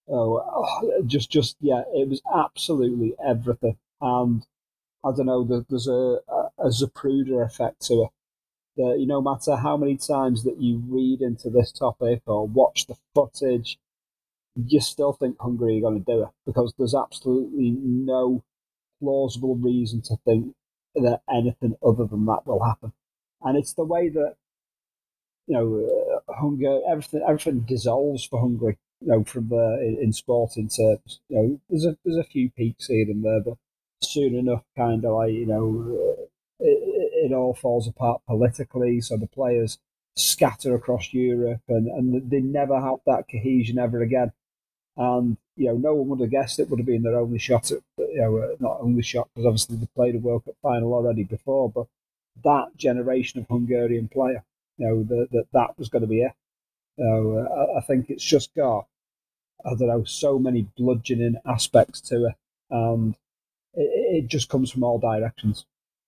it was absolutely everything. And I don't know, there's a Zapruder effect to it. That no matter how many times that you read into this topic or watch the footage, you still think Hungary are going to do it, because there's absolutely no plausible reason to think that anything other than that will happen. And it's the way that, Hungary, everything dissolves for Hungary. From in sporting terms, there's a few peaks here and there, but soon enough, kind of like it all falls apart politically. So the players scatter across Europe, and they never have that cohesion ever again. And no one would have guessed it would have been their only shot at, not only shot because obviously they played a World Cup final already before, but that generation of Hungarian player, that was going to be it. I think it's just got, I don't know, so many bludgeoning aspects to it, and it just comes from all directions.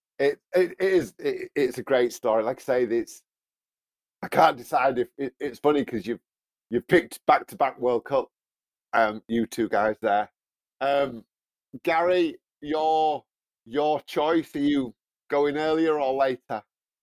It's a great story. Like I say, I can't decide if it's funny because you've picked back-to-back World Cup. You two guys there. Gary, your choice. Are you going earlier or later?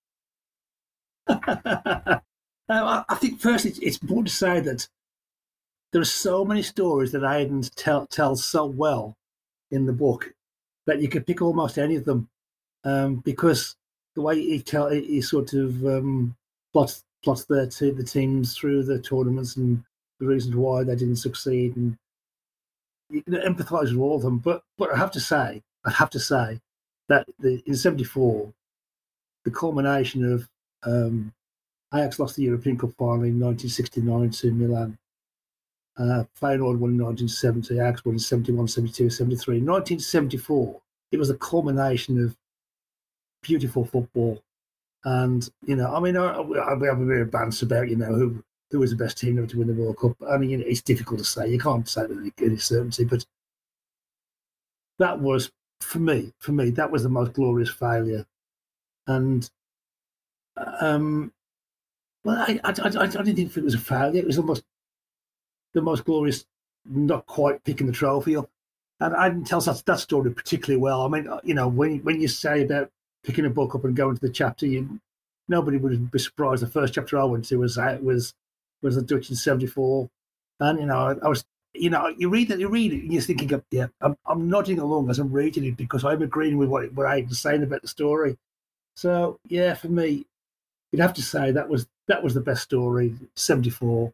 I think first it's important to say that there are so many stories that Aidan tells so well in the book that you could pick almost any of them, because the way he sort of plots the teams through the tournaments and the reasons why they didn't succeed, and you can empathise with all of them. But I have to say that in '74, the culmination of Ajax lost the European Cup final in 1969 to Milan. Feyenoord won in 1970, Ajax won in 71, 72, 73. In 1974, it was a culmination of beautiful football. And, I have a bit of banter about, who was the best team ever to win the World Cup. I mean, it's difficult to say. You can't say with any certainty, but that was, for me, that was the most glorious failure. And, well, I didn't think it was a failure. It was almost the most glorious, not quite picking the trophy up. And Aidan tells that story particularly well. I mean, when you say about picking a book up and going to the chapter, nobody would be surprised. The first chapter I went to was the Dutch in '74, and I was, you read it, and you're thinking, yeah, I'm nodding along as I'm reading it because I'm agreeing with what Aidan's saying about the story. So yeah, for me, you'd have to say that was the best story. '74.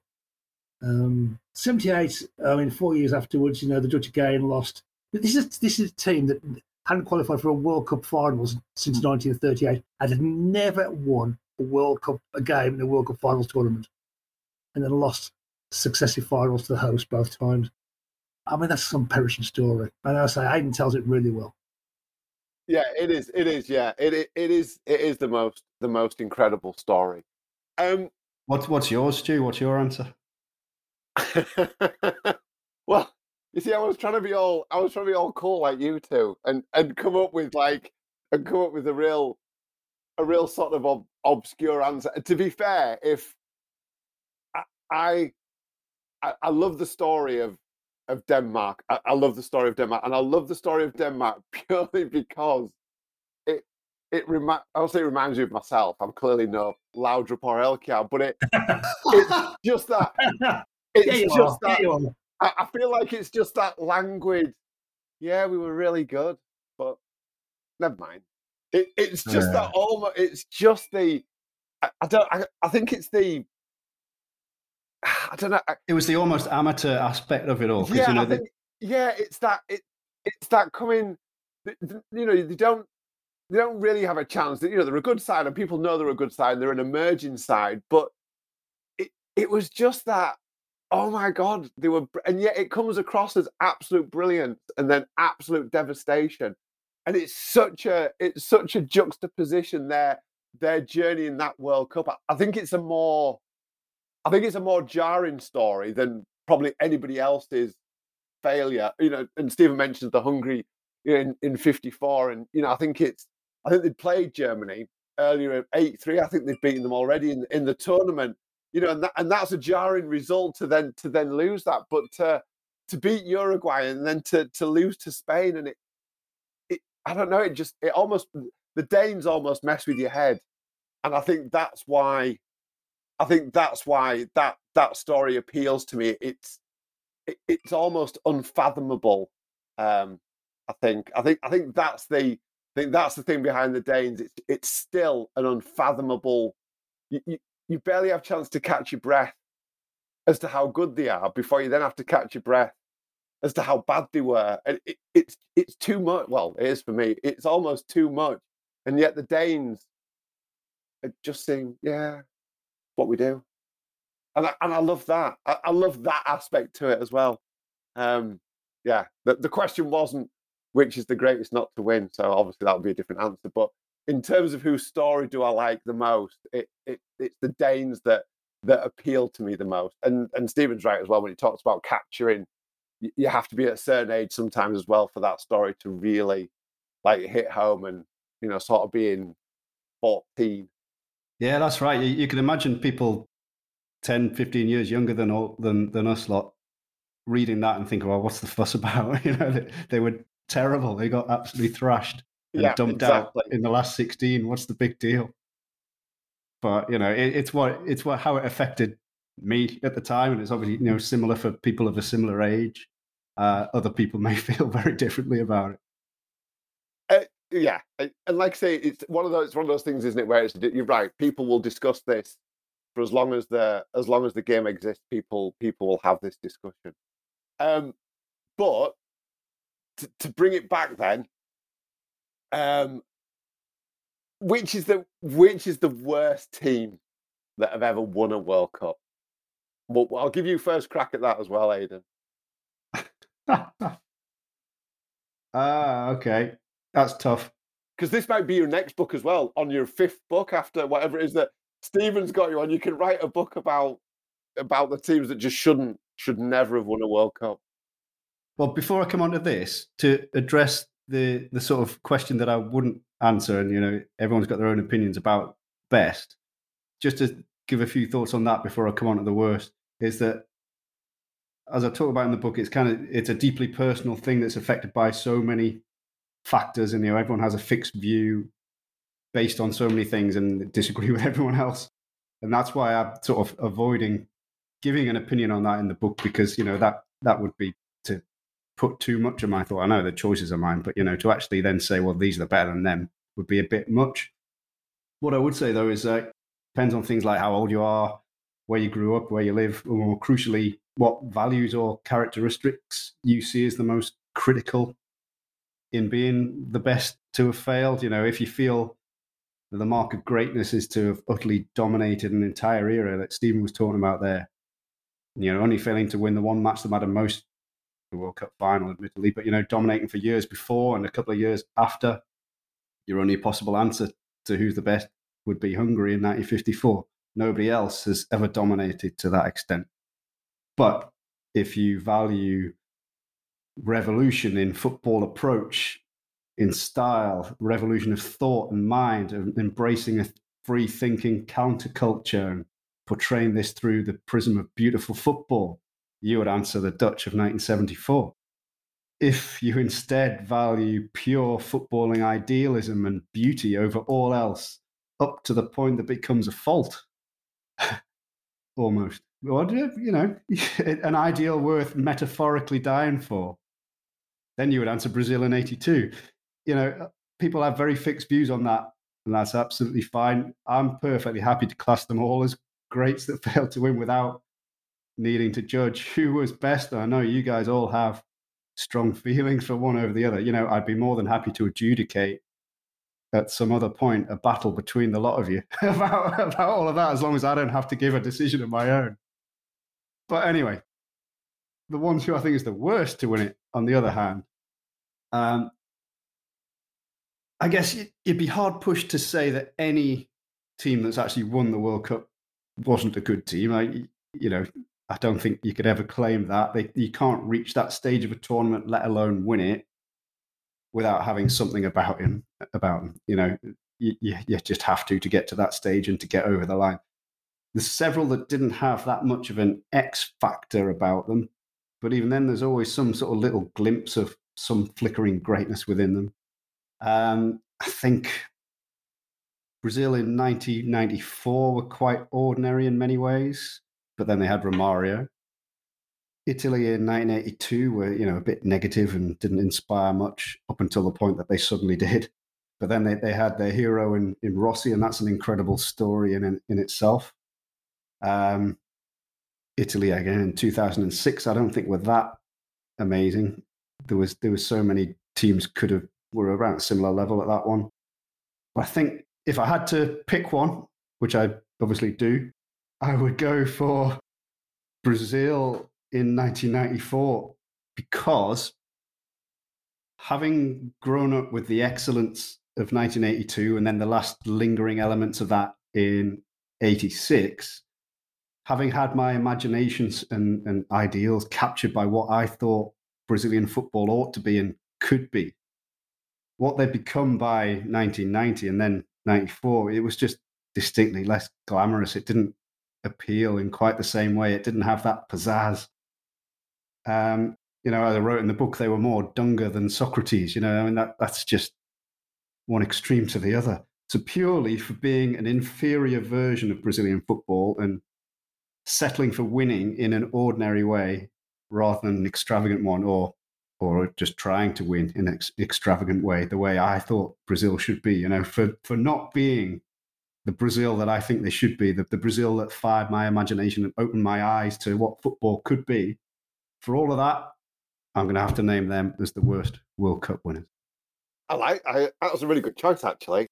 78. I mean, 4 years afterwards, the Dutch again lost. This is a team that hadn't qualified for a World Cup finals since 1938 and had never won a game in a World Cup finals tournament, and then lost successive finals to the host both times. I mean, that's some perishing story, and I say Aidan tells it really well. Yeah, it is. Yeah, it is the most incredible story. What's yours, Stu? What's your answer? Well, you see, I was trying to be all cool like you two, and come up with a real sort of obscure answer. To be fair, if I love the story of Denmark. I love the story of Denmark, and I love the story of Denmark purely because I'll say it reminds me of myself. I'm clearly no Laudrup or Elkjær, but it's just that. It's just that. I feel like it's just that language. Yeah, we were really good, but never mind. It's just that almost. It's just the. I think it's the. I don't know. It was the almost amateur aspect of it all. Yeah, I think. Yeah, it's that. It's that coming. They don't really have a chance. They're a good side, and people know they're a good side. And they're an emerging side, but it was just that. Oh my God, they were, and yet it comes across as absolute brilliance and then absolute devastation, and it's such a juxtaposition their journey in that World Cup. I think it's a more jarring story than probably anybody else's failure. And Stephen mentions the Hungary in '54, and I think they'd played Germany earlier at 8-3. I think they'd beaten them already in the tournament. And that's a jarring result to then lose that, but to beat Uruguay and then to lose to Spain, and it I don't know, the Danes almost mess with your head, and I think that's why that story appeals to me. It's almost unfathomable. I think that's the thing behind the Danes. It's still an unfathomable. you barely have a chance to catch your breath as to how good they are before you then have to catch your breath as to how bad they were. And it's too much. Well, it is for me. It's almost too much. And yet the Danes are just saying, yeah, what we do. And I love that. I love that aspect to it as well. Yeah, the question wasn't which is the greatest not to win. So obviously that would be a different answer. But in terms of whose story do I like the most, it's the Danes that appeal to me the most. And Stephen's right as well when he talks about capturing. You have to be at a certain age sometimes as well for that story to really like hit home and, you know, sort of being 14. Yeah, that's right. You can imagine people 10, 15 years younger than us lot reading that and thinking, well, what's the fuss about? You know, they were terrible. They got absolutely thrashed and dumped out in the last 16. What's the big deal? But, you know, it's how it affected me at the time. And it's obviously, you know, similar for people of a similar age. Other people may feel very differently about it. Yeah. And like I say, it's one of those things, isn't it, where you're right. People will discuss this for as long as the game exists. People will have this discussion. But to bring it back then, which is the worst team that have ever won a World Cup? Well, I'll give you first crack at that as well, Aidan. Okay. That's tough. Because this might be your next book as well, on your 5th book after whatever it is that Stephen's got you on. You can write a book about the teams that just should never have won a World Cup. Well, before I come on to this, to address the sort of question that I wouldn't answer, and, you know, everyone's got their own opinions about best, just to give a few thoughts on that before I come on to the worst, is that, as I talk about in the book, it's a deeply personal thing that's affected by so many factors, and, you know, everyone has a fixed view based on so many things and disagree with everyone else. And that's why I'm sort of avoiding giving an opinion on that in the book, because, you know, that would be to put too much of my thought. I know the choices are mine, but, you know, to actually then say, well, these are better than them would be a bit much. What I would say, though, is depends on things like how old you are, where you grew up, where you live, or more crucially, what values or characteristics you see as the most critical in being the best to have failed. You know, if you feel that the mark of greatness is to have utterly dominated an entire era that Stephen was talking about there, you know, only failing to win the one match that mattered most, the World Cup final, admittedly, but, you know, dominating for years before and a couple of years after, your only possible answer to who's the best would be Hungary in 1954. Nobody else has ever dominated to that extent. But if you value revolution in football approach, in style, revolution of thought and mind, and embracing a free-thinking counterculture and portraying this through the prism of beautiful football, you would answer the Dutch of 1974. If you instead value pure footballing idealism and beauty over all else, up to the point that becomes a fault, almost, or, you know, an ideal worth metaphorically dying for, then you would answer Brazil in 82. You know, people have very fixed views on that, and that's absolutely fine. I'm perfectly happy to class them all as greats that failed to win without needing to judge who was best. I know you guys all have strong feelings for one over the other. You know, I'd be more than happy to adjudicate at some other point a battle between the lot of you about all of that, as long as I don't have to give a decision of my own. But anyway, the ones who I think is the worst to win it, on the other hand, I guess you'd be hard pushed to say that any team that's actually won the World Cup wasn't a good team. You know, I don't think you could ever claim that. You can't reach that stage of a tournament, let alone win it, without having something about them. You know, you just have to get to that stage and to get over the line. There's several that didn't have that much of an X factor about them, but even then, there's always some sort of little glimpse of some flickering greatness within them. I think Brazil in 1994 were quite ordinary in many ways, but then they had Romario. Italy in 1982 were, you know, a bit negative and didn't inspire much up until the point that they suddenly did. But then they had their hero in Rossi, and that's an incredible story in itself. Italy again in 2006, I don't think were that amazing. There was so many teams were around a similar level at that one. But I think if I had to pick one, which I obviously do, I would go for Brazil in 1994, because having grown up with the excellence of 1982 and then the last lingering elements of that in 86, having had my imaginations and ideals captured by what I thought Brazilian football ought to be and could be, what they'd become by 1990 and then 94, it was just distinctly less glamorous. It didn't appeal in quite the same way. It didn't have that pizzazz. As I wrote in the book, they were more Dunga than Socrates. That's just one extreme to the other. So purely for being an inferior version of Brazilian football and settling for winning in an ordinary way rather than an extravagant one, or just trying to win in an extravagant way, the way I thought Brazil should be, for not being the Brazil that I think they should be, the Brazil that fired my imagination and opened my eyes to what football could be. For all of that, I'm going to have to name them as the worst World Cup winners. That was a really good choice, actually.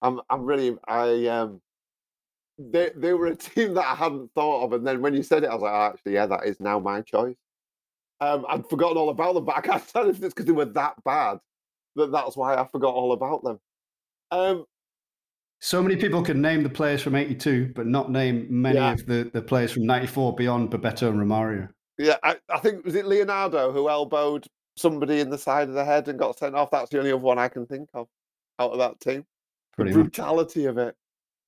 They were a team that I hadn't thought of, and then when you said it, I was like, actually, yeah, that is now my choice. I'd forgotten all about them, but I can't tell if it's because they were that bad that's why I forgot all about them. So many people can name the players from 82, but not name many of the players from 94 beyond Bebeto and Romario. Yeah, I think, was it Leonardo who elbowed somebody in the side of the head and got sent off? That's the only other one I can think of out of that team. The brutality of it.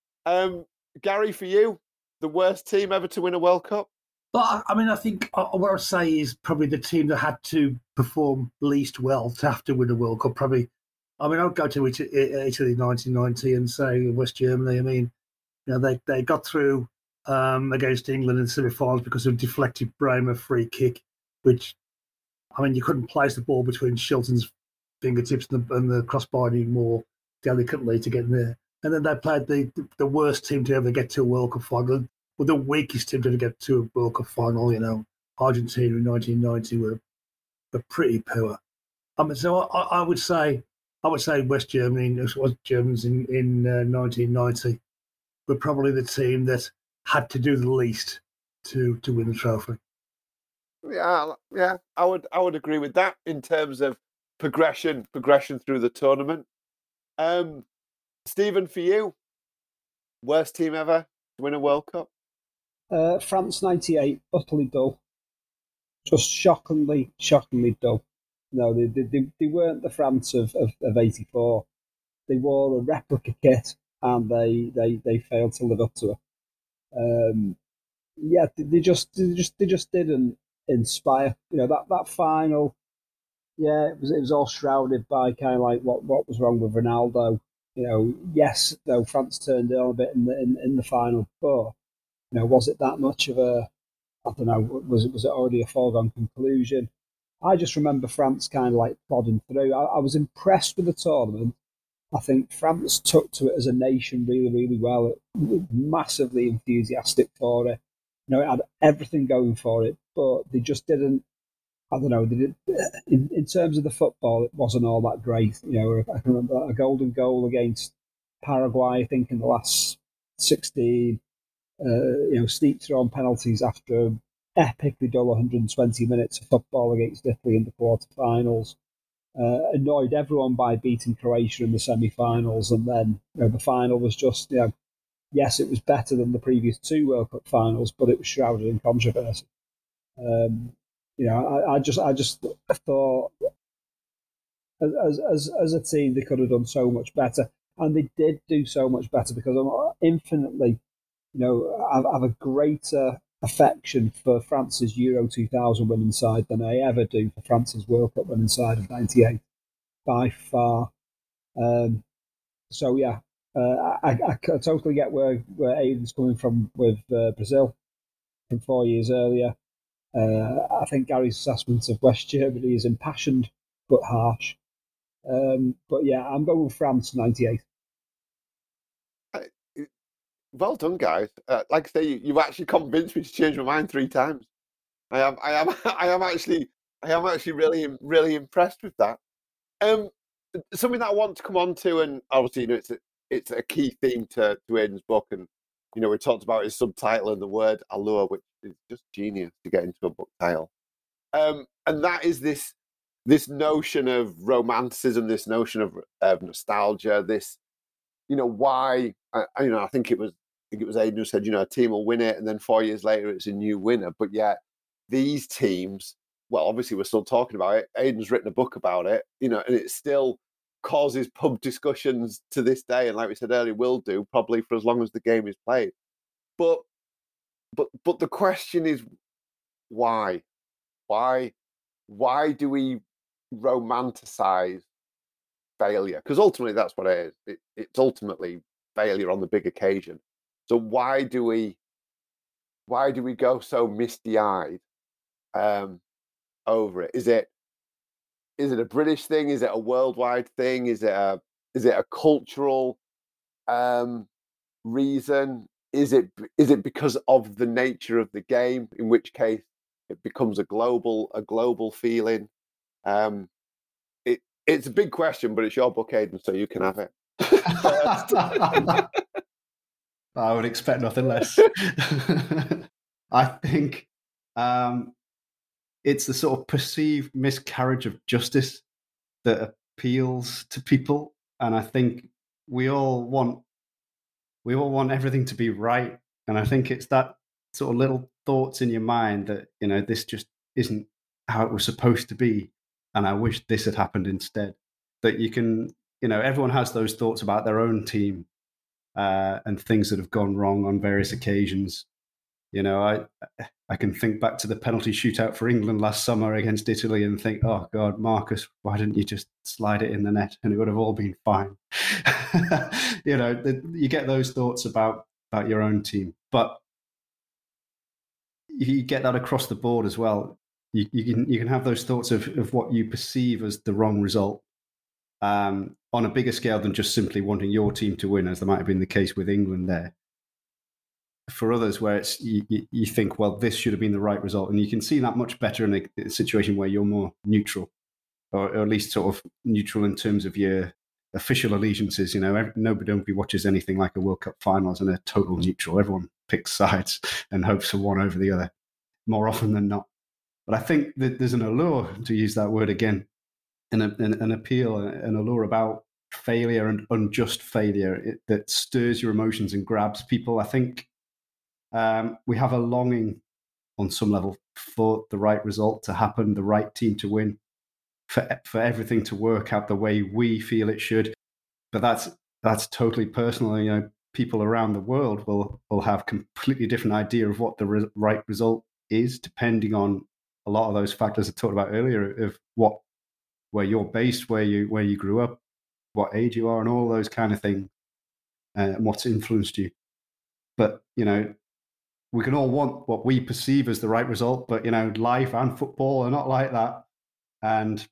Gary, for you, the worst team ever to win a World Cup? But I think what I'd say is probably the team that had to perform least well to have to win a World Cup. Probably, I'll go to Italy 1990 and say West Germany. They got through against England in the semi-finals because of a deflected Bremer free kick, which, you couldn't place the ball between Shilton's fingertips and the crossbar any more delicately to get in there. And then they played the worst team to ever get to a World Cup final, or the weakest team to ever get to a World Cup final. Argentina in 1990 were pretty poor. So I would say West Germany, Germans in 1990, were probably the team that had to do the least to win the trophy. Yeah, I would agree with that in terms of progression through the tournament. Stephen, for you, worst team ever to win a World Cup? France 98, utterly dull. Just shockingly dull. No, they weren't the France of 84. They wore a replica kit and they failed to live up to it. They just didn't inspire. That final. Yeah, it was all shrouded by kind of like what was wrong with Ronaldo. Yes, though France turned it on a bit in the final, but was it that much of a? I don't know. Was it already a foregone conclusion? I just remember France kind of like plodding through. I was impressed with the tournament. I think France took to it as a nation really, really well. It was massively enthusiastic for it. It had everything going for it, but they just didn't. I don't know. They did, in terms of the football, it wasn't all that great. I can remember a golden goal against Paraguay, I think, in the last 16. Steep through on penalties after an epically dull 120 minutes of football against Italy in the quarterfinals. Annoyed everyone by beating Croatia in the semi-finals, and then the final was just yes, it was better than the previous two World Cup finals, but it was shrouded in controversy. I just thought as a team they could have done so much better, and they did do so much better because I'm infinitely, I have a greater affection for France's Euro 2000 winning side than I ever do for France's World Cup winning side of 98, by far. I totally get where Aidan's coming from with Brazil from 4 years earlier. I think Gary's assessment of West Germany is impassioned but harsh. But yeah, I'm going with France 98. well done, guys. Like I say, you've actually convinced me to change my mind 3 times. I am, I am actually really, really impressed with that. Something that I want to come on to, and obviously, it's a key theme to Aidan's book, and we talked about his subtitle and the word allure, which is just genius to get into a book title. And that is this notion of romanticism, this notion of nostalgia, this why I think it was Aidan who said a team will win it, and then 4 years later it's a new winner. But yet these teams, well, obviously we're still talking about it. Aidan's written a book about it, and it still causes pub discussions to this day, and like we said earlier, will do probably for as long as the game is played. But the question is why do we romanticize failure? Because ultimately that's what it is. It's ultimately failure on the big occasion. So why do we go so misty-eyed over it? Is it a British thing? Is it a worldwide thing? Is it a cultural reason? Is it because of the nature of the game? In which case, it becomes a global feeling. It's a big question, but it's your book, Aidan, so you can have it. I would expect nothing less. I think it's the sort of perceived miscarriage of justice that appeals to people, and I think we all want everything to be right, and I think it's that sort of little thoughts in your mind that this just isn't how it was supposed to be, and I wish this had happened instead. That you can, everyone has those thoughts about their own team and things that have gone wrong on various occasions. I can think back to the penalty shootout for England last summer against Italy and think, oh God, Marcus, why didn't you just slide it in the net and it would have all been fine? You get those thoughts about your own team, but you get that across the board as well. You can have those thoughts of what you perceive as the wrong result on a bigger scale than just simply wanting your team to win, as there might have been the case with England there. For others, where it's you think, well, this should have been the right result, and you can see that much better in a situation where you're more neutral, or at least sort of neutral in terms of your official allegiances. Nobody watches anything like a World Cup finals and a total neutral. Everyone picks sides and hopes for one over the other more often than not. But I think that there's an allure, to use that word again, an appeal, an allure about failure and unjust failure that stirs your emotions and grabs people. I think we have a longing on some level for the right result to happen, the right team to win, for everything to work out the way we feel it should. But that's totally personal. People around the world will have completely different idea of what the right result is, depending on a lot of those factors I talked about earlier, of where you're based, where you grew up, what age you are, and all those kind of things, and what's influenced you. But we can all want what we perceive as the right result, but life and football are not like that, and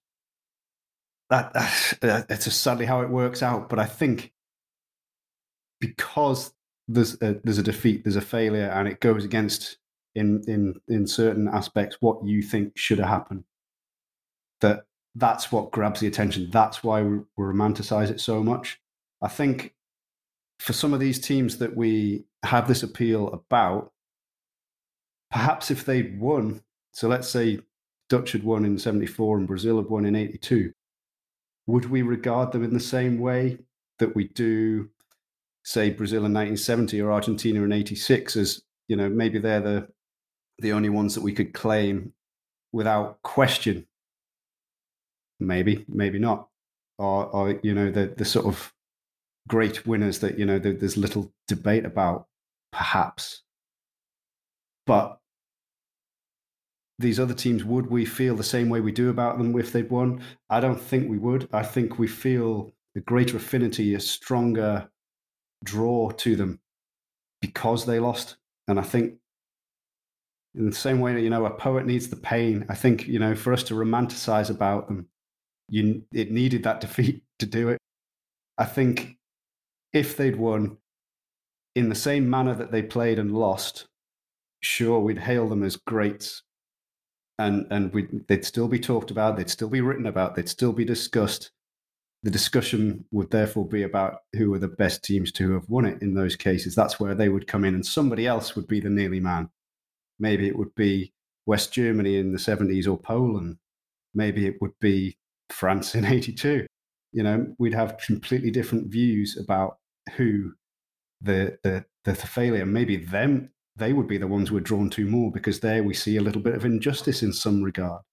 it's just sadly how it works out. But I think because there's a defeat, there's a failure, and it goes against in certain aspects what you think should have happened, that's what grabs the attention. That's why we romanticize it so much. I think for some of these teams that we have this appeal about, perhaps if they'd won, so let's say Dutch had won in 74 and Brazil had won in 82, would we regard them in the same way that we do, say, Brazil in 1970 or Argentina in 86 as, maybe they're the only ones that we could claim without question? Maybe not. Or the sort of great winners that, there's little debate about, perhaps. But these other teams, would we feel the same way we do about them if they'd won? I don't think we would. I think we feel a greater affinity, a stronger draw to them because they lost. And I think in the same way that, a poet needs the pain, I think, for us to romanticize about them, it needed that defeat to do it. I think if they'd won, in the same manner that they played and lost, sure, we'd hail them as greats, and they'd still be talked about, they'd still be written about, they'd still be discussed. The discussion would therefore be about who are the best teams to have won it in those cases. That's where they would come in, and somebody else would be the nearly man. Maybe it would be West Germany in the 70s or Poland. Maybe it would be France in 82. We'd have completely different views about who the failure. Maybe they would be the ones we're drawn to more, because there we see a little bit of injustice in some regard.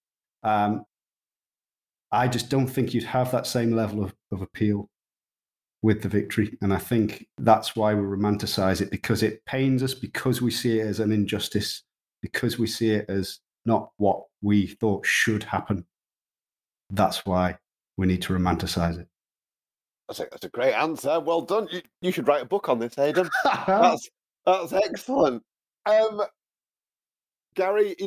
I just don't think you'd have that same level of appeal with the victory. And I think that's why we romanticize it, because it pains us, because we see it as an injustice, because we see it as not what we thought should happen. That's why we need to romanticize it. That's a great answer. Well done. You should write a book on this, Aidan. That's excellent. Gary,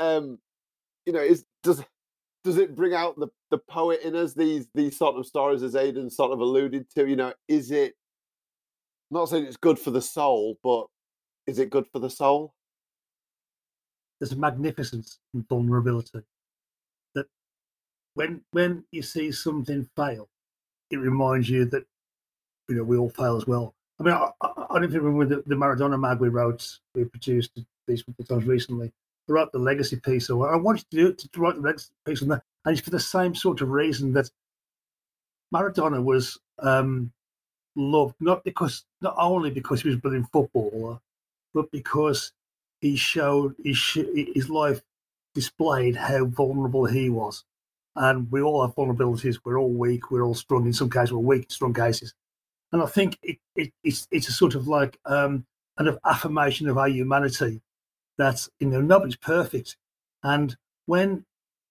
does it bring out the poet in us, these sort of stories, as Aidan sort of alluded to? Is it, I'm not saying it's good for the soul, but is it good for the soul? There's a magnificence in vulnerability that when you see something fail, it reminds you that we all fail as well. I mean, I don't remember the Maradona mag we produced these couple of times recently. I wrote the legacy piece, so I wanted to write the legacy piece on that, and it's for the same sort of reason that Maradona was loved, not only because he was a brilliant footballer, but because he showed his life displayed how vulnerable he was. And we all have vulnerabilities. We're all weak. We're all strong. In some cases, we're weak in strong cases. And I think it's a sort of like an affirmation of our humanity. That nobody's perfect, and when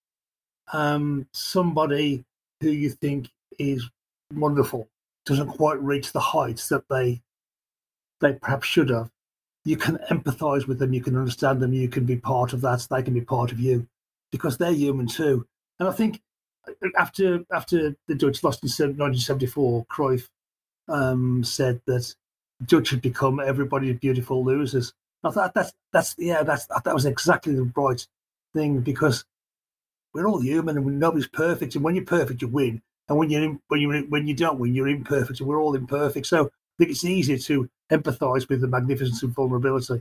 somebody who you think is wonderful doesn't quite reach the heights that they perhaps should have, you can empathise with them, you can understand them, you can be part of that, they can be part of you, because they're human too. And I think after the Dutch lost in 1974, Cruyff said that Dutch had become everybody's beautiful losers. I thought that was exactly the right thing, because we're all human and nobody's perfect. And when you're perfect, you win. And when you don't win, you're imperfect. And we're all imperfect. So I think it's easier to empathise with the magnificence of vulnerability.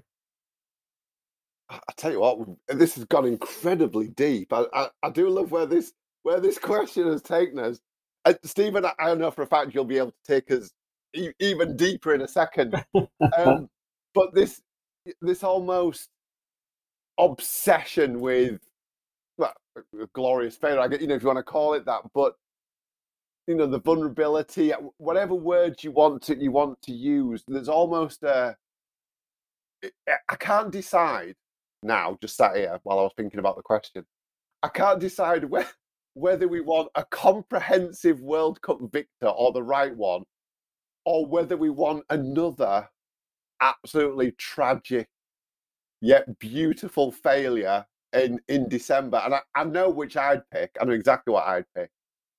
I tell you what, this has gone incredibly deep. I do love where this question has taken us. Stephen, I know for a fact you'll be able to take us even deeper in a second. But this almost obsession with, well, glorious failure, I guess, if you want to call it that, but the vulnerability, whatever words you want to use, there's almost I can't decide now, just sat here while I was thinking about the question, I can't decide whether we want a comprehensive World Cup victor or the right one, or whether we want another absolutely tragic yet beautiful failure in December. And I know which I'd pick. I know exactly what I'd pick.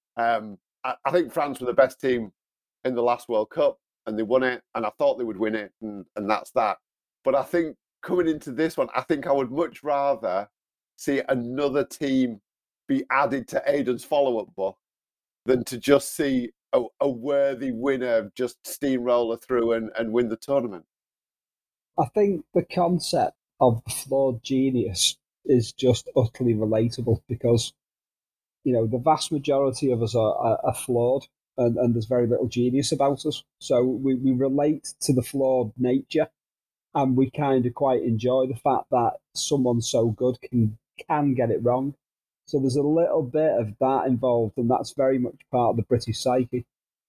I think France were the best team in the last World Cup, and they won it, and I thought they would win it, and that's that. But I think coming into this one, I think I would much rather see another team be added to Aidan's follow-up book than to just see a worthy winner just steamroller through and win the tournament. I think the concept of the flawed genius is just utterly relatable, because the vast majority of us are flawed, and there's very little genius about us. So we relate to the flawed nature, and we kind of quite enjoy the fact that someone so good can get it wrong. So there's a little bit of that involved, and that's very much part of the British psyche.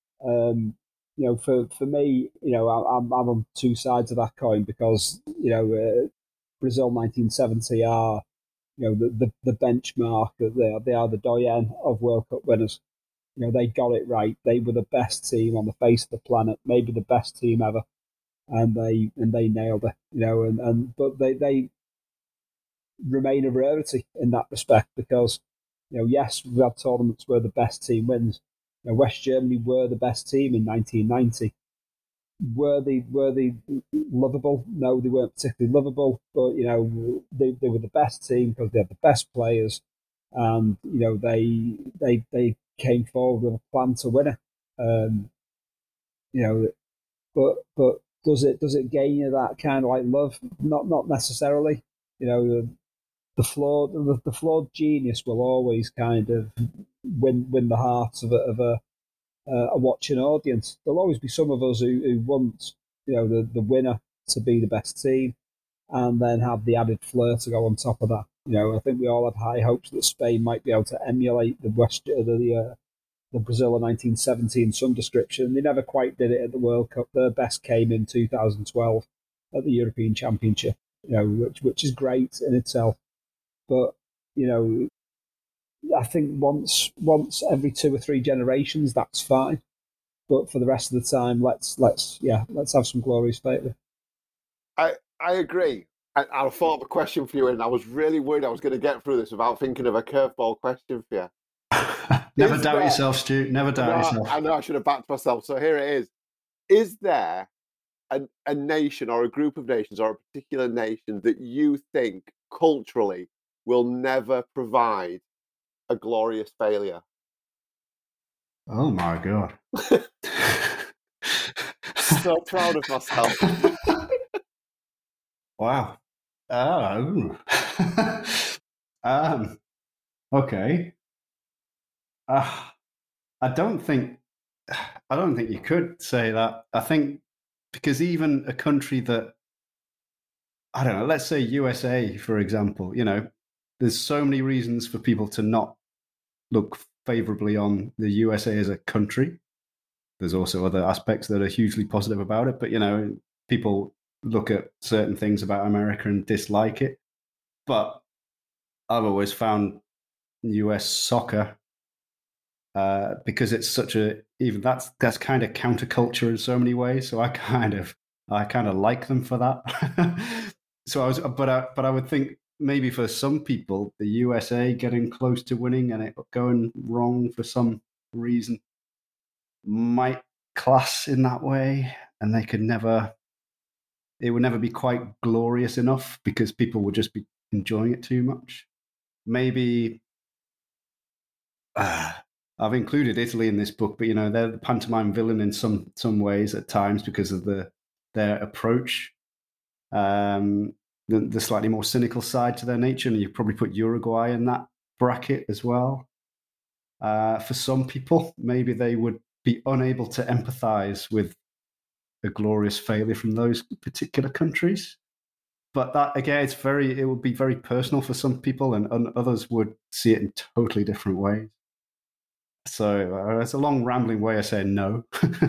For me, I'm on two sides of that coin, because Brazil 1970 are the benchmark. They are the doyen of World Cup winners. They got it right. They were the best team on the face of the planet, maybe the best team ever, and they nailed it. But they remain a rarity in that respect, because yes, we've had tournaments where the best team wins. West Germany were the best team in 1990, were they lovable? No, they weren't particularly lovable. But they were the best team because they had the best players, and they came forward with a plan to win it. But does it gain you that kind of like love? Not necessarily. The flawed genius will always kind of win the hearts of a watching audience. There'll always be some of us who want the winner to be the best team, and then have the added flair to go on top of that. I think we all had high hopes that Spain might be able to emulate the Brazil of 1970 in some description. They never quite did it at the World Cup. Their best came in 2012 at the European Championship, which is great in itself. But I think once every 2 or 3 generations, that's fine. But for the rest of the time, let's have some glorious failure. I agree. I thought of a question for you, and I was really worried I was going to get through this without thinking of a curveball question for you. Never doubt yourself, Stu. Never doubt yourself. I know I should have backed myself. So here it is. Is there a nation or a group of nations or a particular nation that you think culturally will never provide a glorious failure? Oh my God. So proud of myself. Wow. Okay. I don't think you could say that. I think because even a country that, I don't know, let's say USA, for example, there's so many reasons for people to not look favorably on the USA as a country. There's also other aspects that are hugely positive about it, but people look at certain things about America and dislike it. But I've always found US soccer, because it's such even that's kind of counterculture in so many ways. So I kind of like them for that. So but I would think maybe for some people, the USA getting close to winning and it going wrong for some reason might class in that way, and it would never be quite glorious enough because people would just be enjoying it too much. Maybe I've included Italy in this book, but they're the pantomime villain in some ways at times because of their approach, the slightly more cynical side to their nature, and you probably put Uruguay in that bracket as well. For some people, maybe they would be unable to empathize with a glorious failure from those particular countries. But that, again, it would be very personal for some people, and others would see it in totally different ways. So it's a long, rambling way of saying no.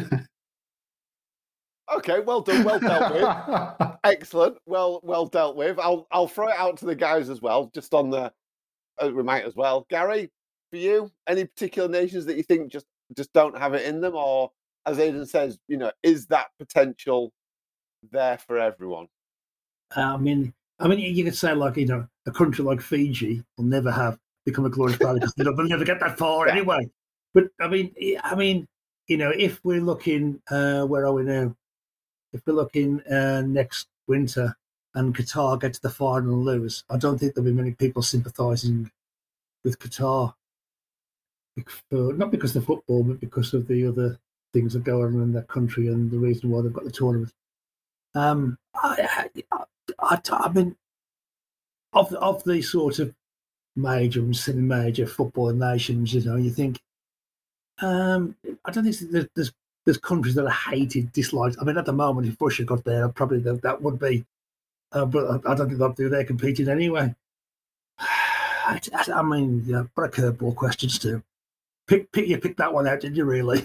Okay, well done, well dealt with. Excellent, well dealt with. I'll throw it out to the guys as well, just on the we might as well. Gary, for you, any particular nations that you think just don't have it in them, or as Aidan says, is that potential there for everyone? I mean, you could say like a country like Fiji will never become a glorious failure because they'll never get that far anyway. But I mean, if we're looking, where are we now? If we're looking next winter and Qatar get to the final and lose, I don't think there'll be many people sympathising with Qatar. Not because of the football, but because of the other things that go on in their country and the reason why they've got the tournament. I mean, of the sort of major and semi-major football nations, you think, I don't think there's countries that are hated, disliked. I mean, at the moment, if Russia got there, probably that would be, but I don't think they'll do. They're competing anyway. I mean, what a curveball questions too. Pick that one out, did you really?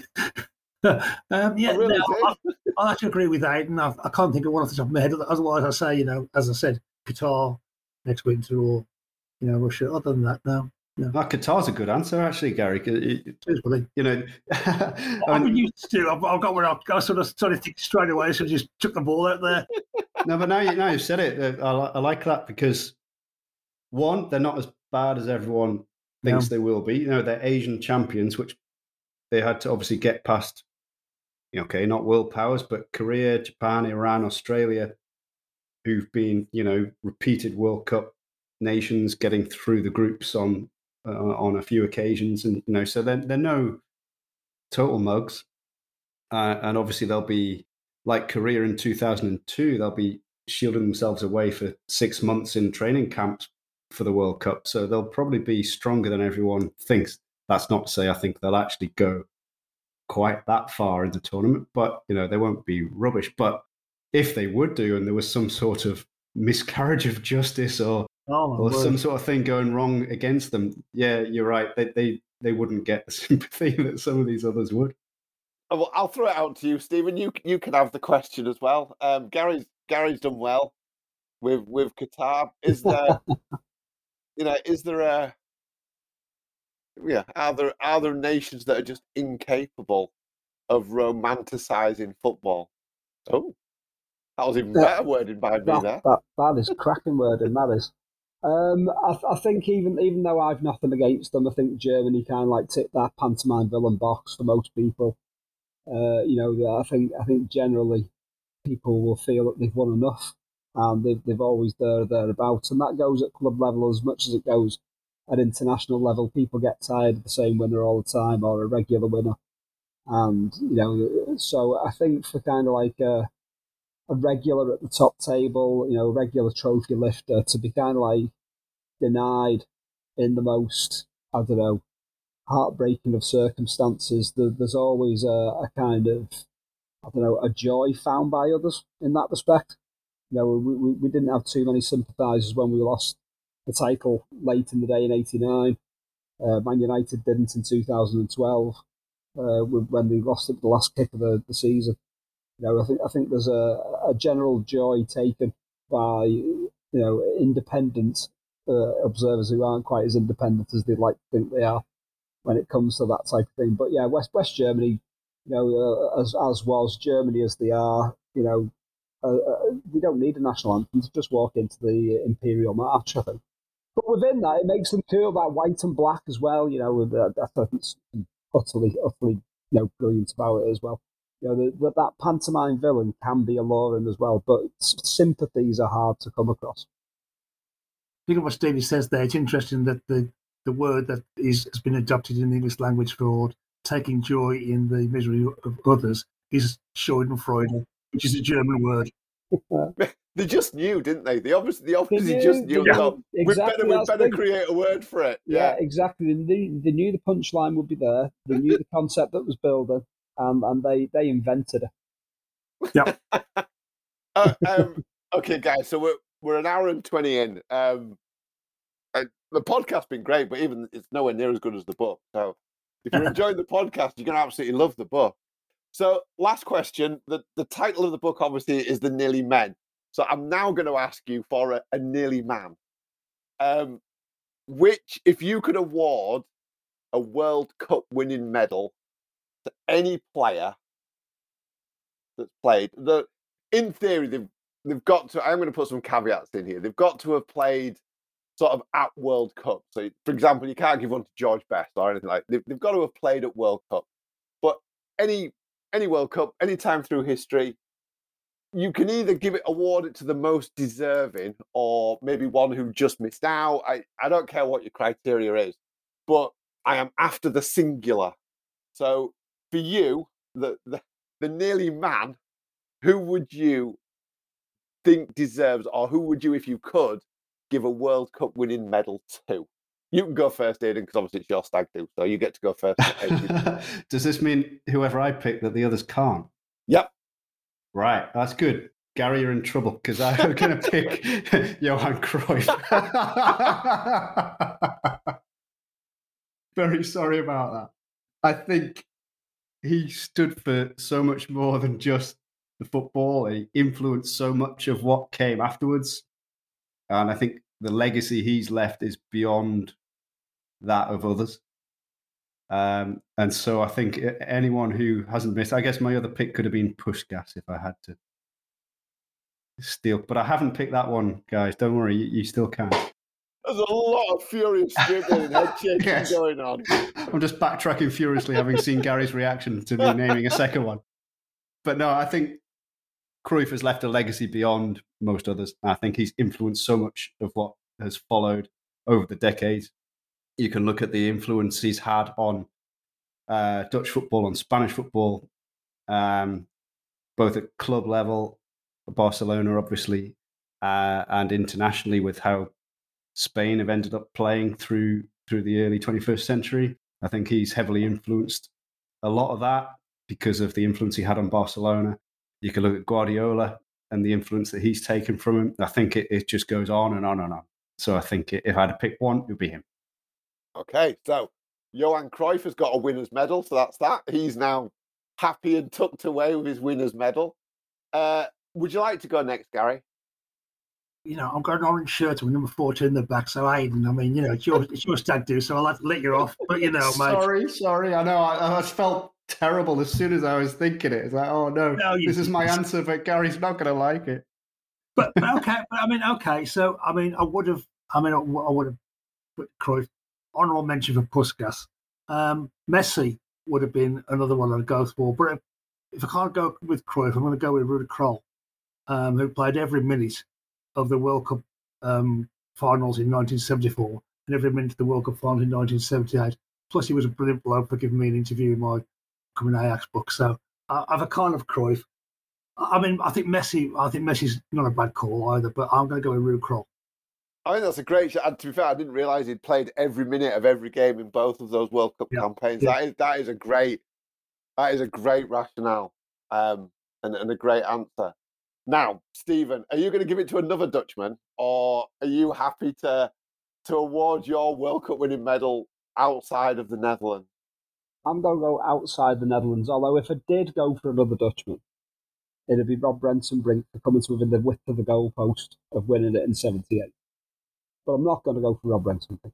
I'll actually agree with Aidan. I can't think of one off the top of my head. Otherwise, I say, as I said, Qatar next winter, or Russia. Other than that, no. Qatar's a good answer, actually, Gary. Cheers, buddy. I've been used to. I've got where I sort of think straight away, so I just took the ball out there. No, but now you've said it. I like that because one, they're not as bad as everyone thinks they will be. They're Asian champions, which they had to obviously get past, okay, not world powers, but Korea, Japan, Iran, Australia, who've been, repeated World Cup nations, getting through the groups on a few occasions, and so they're no total mugs, and obviously they'll be like Korea in 2002. They'll be shielding themselves away for 6 months in training camps for the World Cup, so they'll probably be stronger than everyone thinks. That's not to say I think they'll actually go quite that far in the tournament, but they won't be rubbish. But if they would do, and there was some sort of miscarriage of justice or some sort of thing going wrong against them, yeah, you're right. They wouldn't get the sympathy that some of these others would. Well, I'll throw it out to you, Stephen. You can have the question as well. Gary's done well with Qatar. Is there, are there nations that are just incapable of romanticizing football? Oh, that was even better worded by me there. That is cracking wording. That is. I think even though I've nothing against them, I think Germany kind of like tick that pantomime villain box for most people. I think generally people will feel that they've won enough, and they've always thereabouts, and that goes at club level as much as it goes at international level. People get tired of the same winner all the time, or a regular winner, and so I think for kind of like a regular at the top table, a regular trophy lifter, to be kind of like denied in the most, I don't know, heartbreaking of circumstances, there's always a kind of, I don't know, a joy found by others in that respect. We didn't have too many sympathisers when we lost the title late in the day in '89. Man United didn't in 2012 when they lost at the last kick of the season. I think there's a general joy taken by independent observers who aren't quite as independent as they'd like to think they are when it comes to that type of thing. But yeah, West Germany, as was Germany as they are, they don't need a national anthem to just walk into the Imperial March, I think. But within that, it makes them cool, that white and black as well. I think it's utterly, brilliant about it as well. That pantomime villain can be alluring as well, but sympathies are hard to come across. I think of what Stevie says there, it's interesting that the word that has been adopted in the English language for taking joy in the misery of others is Schadenfreude, which is a German word. They just knew, didn't they? They obviously just knew. Yeah, exactly, we better create a word for it. Yeah, exactly. They knew the punchline would be there. They knew the concept that was building, and they invented it. Yeah. Okay, guys. So we're an hour and 20 in. The podcast's been great, but even it's nowhere near as good as the book. So if you're enjoying the podcast, you're going to absolutely love the book. So last question. The title of the book, obviously, is The Nearly Men. So I'm now going to ask you for a nearly man. Which, if you could award a World Cup winning medal to any player that's played, in theory, they've got to, I'm going to put some caveats in here. They've got to have played sort of at World Cup. So, for example, you can't give one to George Best or anything like that. They've got to have played at World Cup. But any World Cup, any time through history, you can either award it to the most deserving or maybe one who just missed out. I don't care what your criteria is, but I am after the singular. So for you, the nearly man, who would you think deserves, or who would you, if you could, give a World Cup winning medal to? You can go first, Aidan, because obviously it's your stag do, so you get to go first. Does this mean whoever I pick that the others can't? Yep. Right, that's good. Gary, you're in trouble because I'm going to pick Johan Cruyff. Very sorry about that. I think he stood for so much more than just the football. He influenced so much of what came afterwards. And I think the legacy he's left is beyond that of others. And so I think anyone who hasn't missed, I guess my other pick could have been Puskas if I had to steal. But I haven't picked that one, guys. Don't worry, you still can. There's a lot of furious dribbling and head shaking going on. I'm just backtracking furiously, having seen Gary's reaction to me naming a second one. But no, I think Cruyff has left a legacy beyond most others. I think he's influenced so much of what has followed over the decades. You can look at the influence he's had on Dutch football, on Spanish football, both at club level, Barcelona obviously, and internationally with how Spain have ended up playing through the early 21st century. I think he's heavily influenced a lot of that because of the influence he had on Barcelona. You can look at Guardiola and the influence that he's taken from him. I think it just goes on and on and on. So I think if I had to pick one, it would be him. Okay, so Johan Cruyff has got a winner's medal, so that's that. He's now happy and tucked away with his winner's medal. Would you like to go next, Gary? I've got an orange shirt with number 14 in the back, so Aidan, it's your stag do, so I'll have to let you off. But, mate. Sorry. I know. I felt terrible as soon as I was thinking it. It's like, oh, no this is my answer, but Gary's not going to like it. But okay. Okay. So, I would have put Cruyff, honourable mention for Puskas. Messi would have been another one I'd go for. But if I can't go with Cruyff, I'm going to go with Rudi Krol, who played every minute of the World Cup finals in 1974 and every minute of the World Cup finals in 1978. Plus, he was a brilliant bloke for giving me an interview in my coming Ajax book. So I've a kind of Cruyff. I think Messi's not a bad call either, but I'm going to go with Rudi Krol. I think that's a great shot. And to be fair, I didn't realise he'd played every minute of every game in both of those World Cup campaigns. Yeah. That is a great rationale and a great answer. Now, Stephen, are you going to give it to another Dutchman, or are you happy to award your World Cup winning medal outside of the Netherlands? I'm going to go outside the Netherlands, although if I did go for another Dutchman, it'd be Rob Brentzenbrink for coming to within the width of the goalpost of winning it in 78. But I'm not going to go for Rob Brentzenbrink.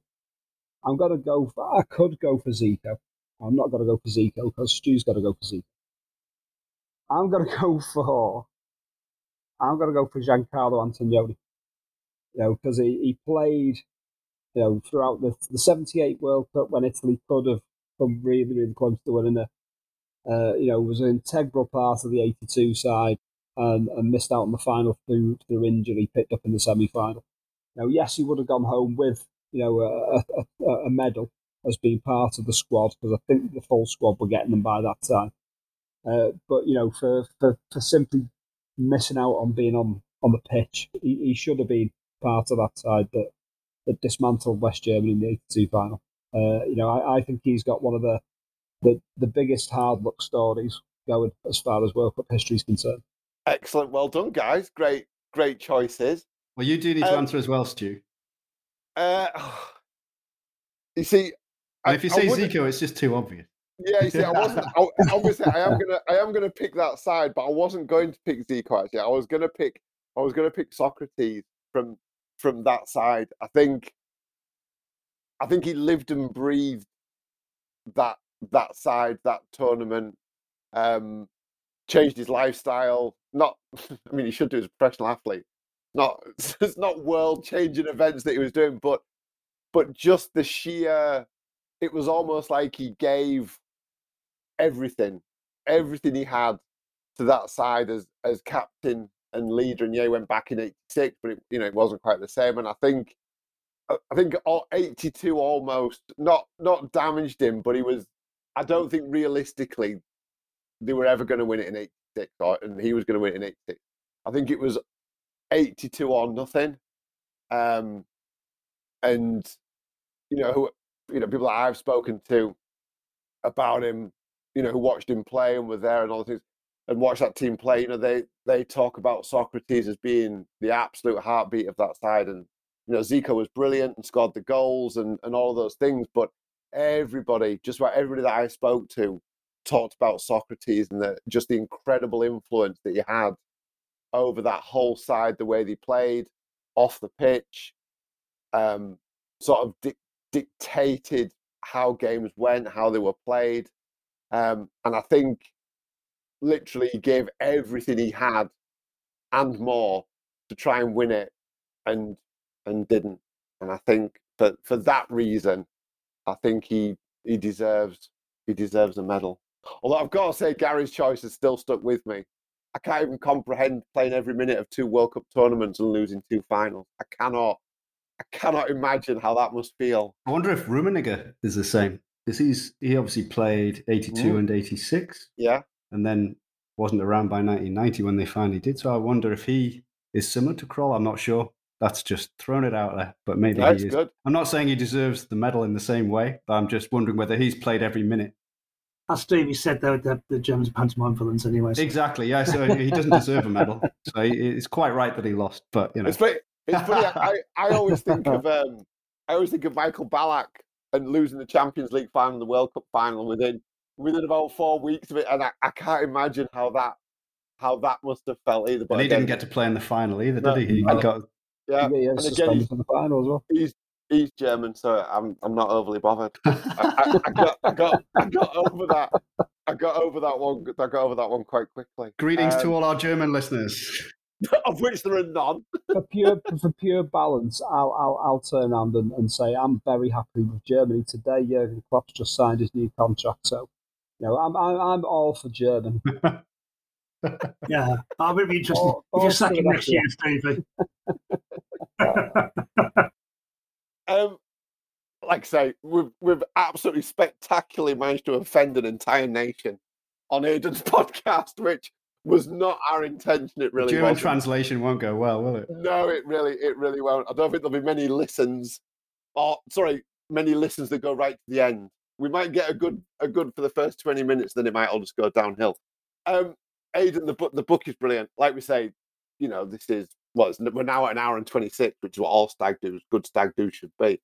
I could go for Zico. I'm not going to go for Zico because Stu's got to go for Zico. I'm going to go for Giancarlo Antonioni. Because he played, throughout the 78 World Cup when Italy could have come really, really close to winning it. Was an integral part of the 82 side and missed out on the final through injury, picked up in the semi-final. Yes, he would have gone home with, a medal as being part of the squad, because I think the full squad were getting them by that time. But, for simply missing out on being on the pitch, he should have been part of that side that dismantled West Germany in the 82 final. I think he's got one of the biggest hard luck stories going as far as World Cup history is concerned. Excellent. Well done, guys. Great choices. Well, you do need to answer as well, Stu. You see, and if you say Zico, it's just too obvious. Yeah, you see, I wasn't. Obviously, I am going to pick that side, but I wasn't going to pick Zico. Actually, I was going to pick Socrates from that side. I think he lived and breathed that side, that tournament. Changed his lifestyle. He should do as a professional athlete. It's not world-changing events that he was doing, but just the sheer. It was almost like he gave everything he had to that side as captain and leader. And he went back in '86, but it wasn't quite the same. And I think 82 almost not damaged him, but he was. I don't think realistically they were ever going to win it in '86, and he was going to win it in '86. I think it was 82 or nothing. And people that I've spoken to about him, who watched him play and were there and all the things, and watched that team play, they talk about Socrates as being the absolute heartbeat of that side. And Zico was brilliant and scored the goals and all of those things, but just about everybody that I spoke to talked about Socrates and just the incredible influence that he had over that whole side, the way they played off the pitch, sort of dictated how games went, how they were played. And I think literally he gave everything he had and more to try and win it and didn't. And I think for that reason, I think he deserves a medal. Although I've got to say, Gary's choice has still stuck with me. I can't even comprehend playing every minute of 2 World Cup tournaments and losing 2 finals. I cannot imagine how that must feel. I wonder if Rummenigge is the same, because he obviously played 82 and 86. Yeah. And then wasn't around by 1990 when they finally did. So I wonder if he is similar to Kroll. I'm not sure. That's just throwing it out there, but maybe he is. Good. I'm not saying he deserves the medal in the same way, but I'm just wondering whether he's played every minute. As Stevie said, though, the Germans are pantomime villains anyway. Exactly, yeah. So he doesn't deserve a medal. So it's quite right that he lost. But it's funny. I always think of Michael Ballack and losing the Champions League final, the World Cup final within about 4 weeks of it, and I can't imagine how that must have felt either. But he didn't get to play in the final either, did he? And again, for the final as well. He's German, so I'm not overly bothered. I got over that. I got over that one quite quickly. Greetings to all our German listeners, of which there are none. For pure balance, I'll turn around and say I'm very happy with Germany today. Jurgen Klopp's just signed his new contract, so I'm all for Germany. Yeah, I'll be interested if you're sacking next year, Stevie. Like I say, we've absolutely spectacularly managed to offend an entire nation on Aidan's podcast, which was not our intention. It really German wasn't. translation won't go well, will it? No, it really won't. I don't think there'll be many listens, many listens that go right to the end. We might get a good for the first 20 minutes, then it might all just go downhill. Aidan, the book is brilliant. Like we say, this is we're now at an hour and 26, which is what all good stag do's should be.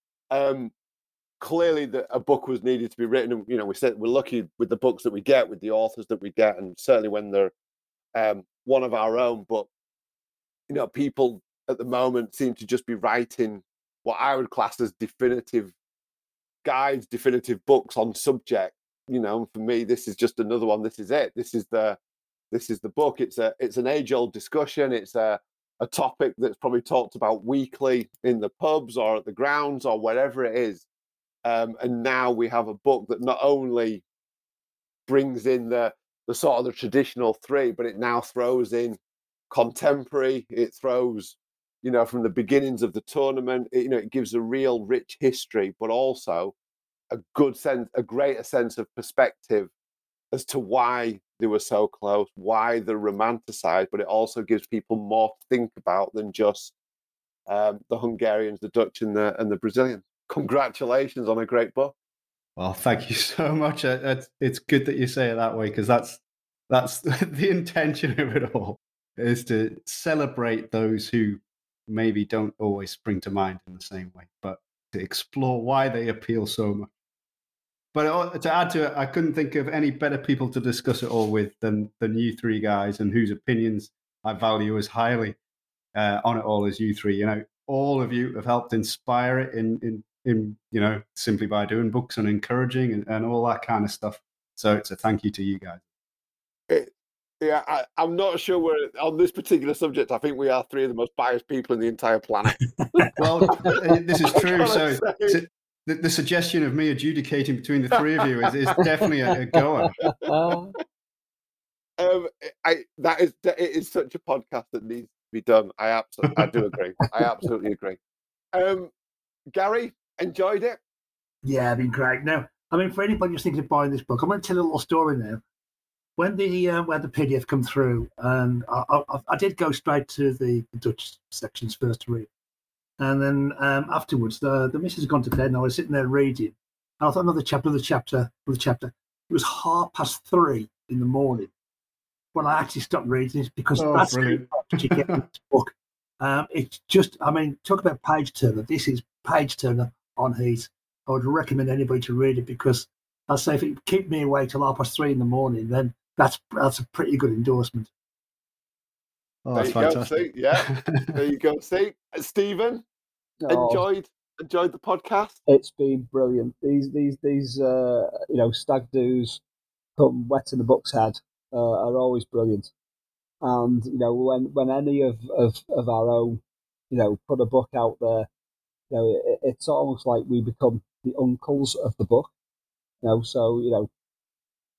Clearly, a book was needed to be written, and we said we're lucky with the books that we get, with the authors that we get, and certainly when they're one of our own. But people at the moment seem to just be writing what I would class as definitive guides, definitive books on subject. For me, this is just another one. This is it. This is the book. It's an age-old discussion. It's a topic that's probably talked about weekly in the pubs or at the grounds or wherever it is. And now we have a book that not only brings in the sort of the traditional 3, but it now throws in contemporary. It throws, from the beginnings of the tournament. It gives a real rich history, but also a greater sense of perspective as to why they were so close, why they're romanticized. But it also gives people more to think about than just the Hungarians, the Dutch, and the Brazilians. Congratulations on a great book. Well, thank you so much. It's good that you say it that way, because that's the intention of it all, is to celebrate those who maybe don't always spring to mind in the same way, but to explore why they appeal so much. But to add to it, I couldn't think of any better people to discuss it all with than you 3 guys, and whose opinions I value as highly on it all as you 3. All of you have helped inspire it in simply by doing books and encouraging and all that kind of stuff. So it's a thank you to you guys. I'm not sure we're on this particular subject. I think we are 3 of the most biased people in the entire planet. Well, this is true. So the suggestion of me adjudicating between the 3 of you is definitely a goer. It is such a podcast that needs to be done. I do agree. I absolutely agree. Gary, enjoyed it? Yeah, it's been great. Now, for anybody who's thinking of buying this book, I'm going to tell a little story now. When the PDF come through, and I did go straight to the Dutch sections first to read, and then afterwards the missus had gone to bed, and I was sitting there reading, and I thought another chapter. It was 3:30 in the morning when I actually stopped reading it, because that's brilliant. What you get in this book. It's just, talk about page turner. This is page turner on heat. I would recommend anybody to read it, because I'll say if it keep me awake till 3:30 in the morning, then that's a pretty good endorsement. Oh, that's fantastic. There you go. See, Stephen, enjoyed the podcast. It's been brilliant. These stag do's come wet in the book's head are always brilliant. And when any of our own put a book out there, it's almost like we become the uncles of the book. So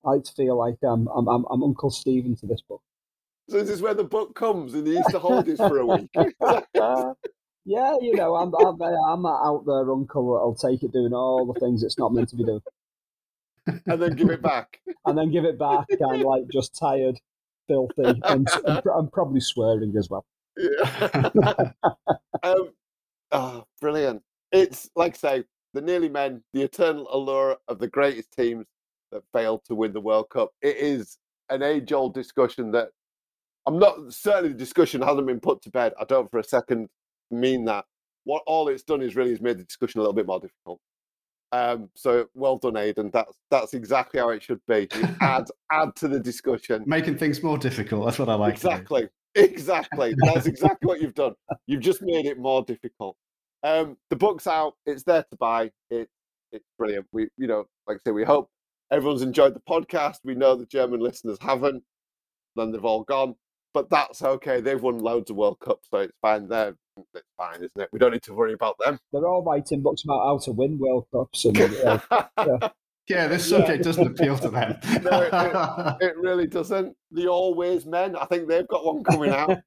I like to feel like I'm Uncle Stephen to this book. So is this where the book comes in the Easter holidays for a week? Yeah, you know, I'm that out there uncle that'll take it doing all the things it's not meant to be doing. And then give it back. And then give it back, kind of like just tired, filthy, and probably swearing as well. Yeah. Brilliant. It's, like I say, the Nearly Men, the eternal allure of the greatest teams that failed to win the World Cup. It is an age-old discussion that certainly the discussion hasn't been put to bed. I don't for a second mean that. What all it's done is made the discussion a little bit more difficult. So well done, Aidan. That's exactly how it should be. You add to the discussion, making things more difficult. That's what I like. Exactly. That's exactly what you've done. You've just made it more difficult. The book's out. It's there to buy. It's brilliant. We, like I say, we hope everyone's enjoyed the podcast. We know the German listeners haven't. Then they've all gone. But that's okay. They've won loads of World Cups, so it's fine. It's fine, isn't it? We don't need to worry about them. They're all writing books about how to win World Cups. And, yeah, this subject doesn't appeal to them. No, it really doesn't. The Always Men, I think they've got one coming out.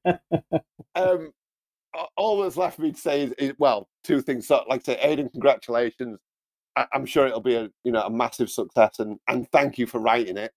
All that's left for me to say is two things. So, like I say, Aidan, congratulations. I'm sure it'll be a massive success, and thank you for writing it.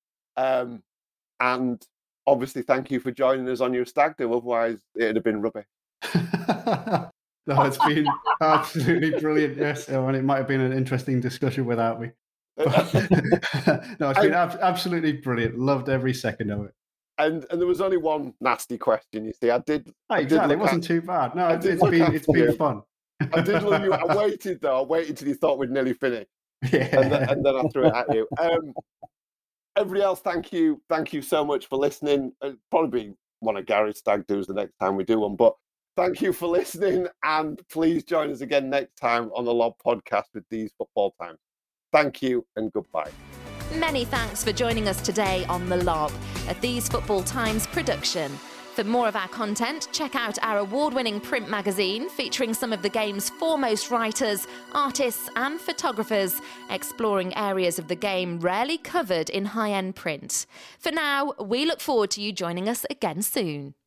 And obviously, thank you for joining us on your stag do. Otherwise, it'd have been rubbish. No, it's been absolutely brilliant. Yes, and it might have been an interesting discussion without me. No, it's been absolutely brilliant. Loved every second of it. And there was only one nasty question. You see, I did. Exactly, it wasn't too bad. No, it's been fun. I did love you. I waited till you thought we'd nearly finished. Yeah. And then I threw it at you. Everybody else, thank you so much for listening. It'll probably be one of Gary's stag do's the next time we do one, but thank you for listening, and please join us again next time on the Lob Podcast with These Football Times. Thank you and goodbye. Many thanks for joining us today on The Lob, a These Football Times production. For more of our content, check out our award-winning print magazine featuring some of the game's foremost writers, artists and photographers, exploring areas of the game rarely covered in high-end print. For now, we look forward to you joining us again soon.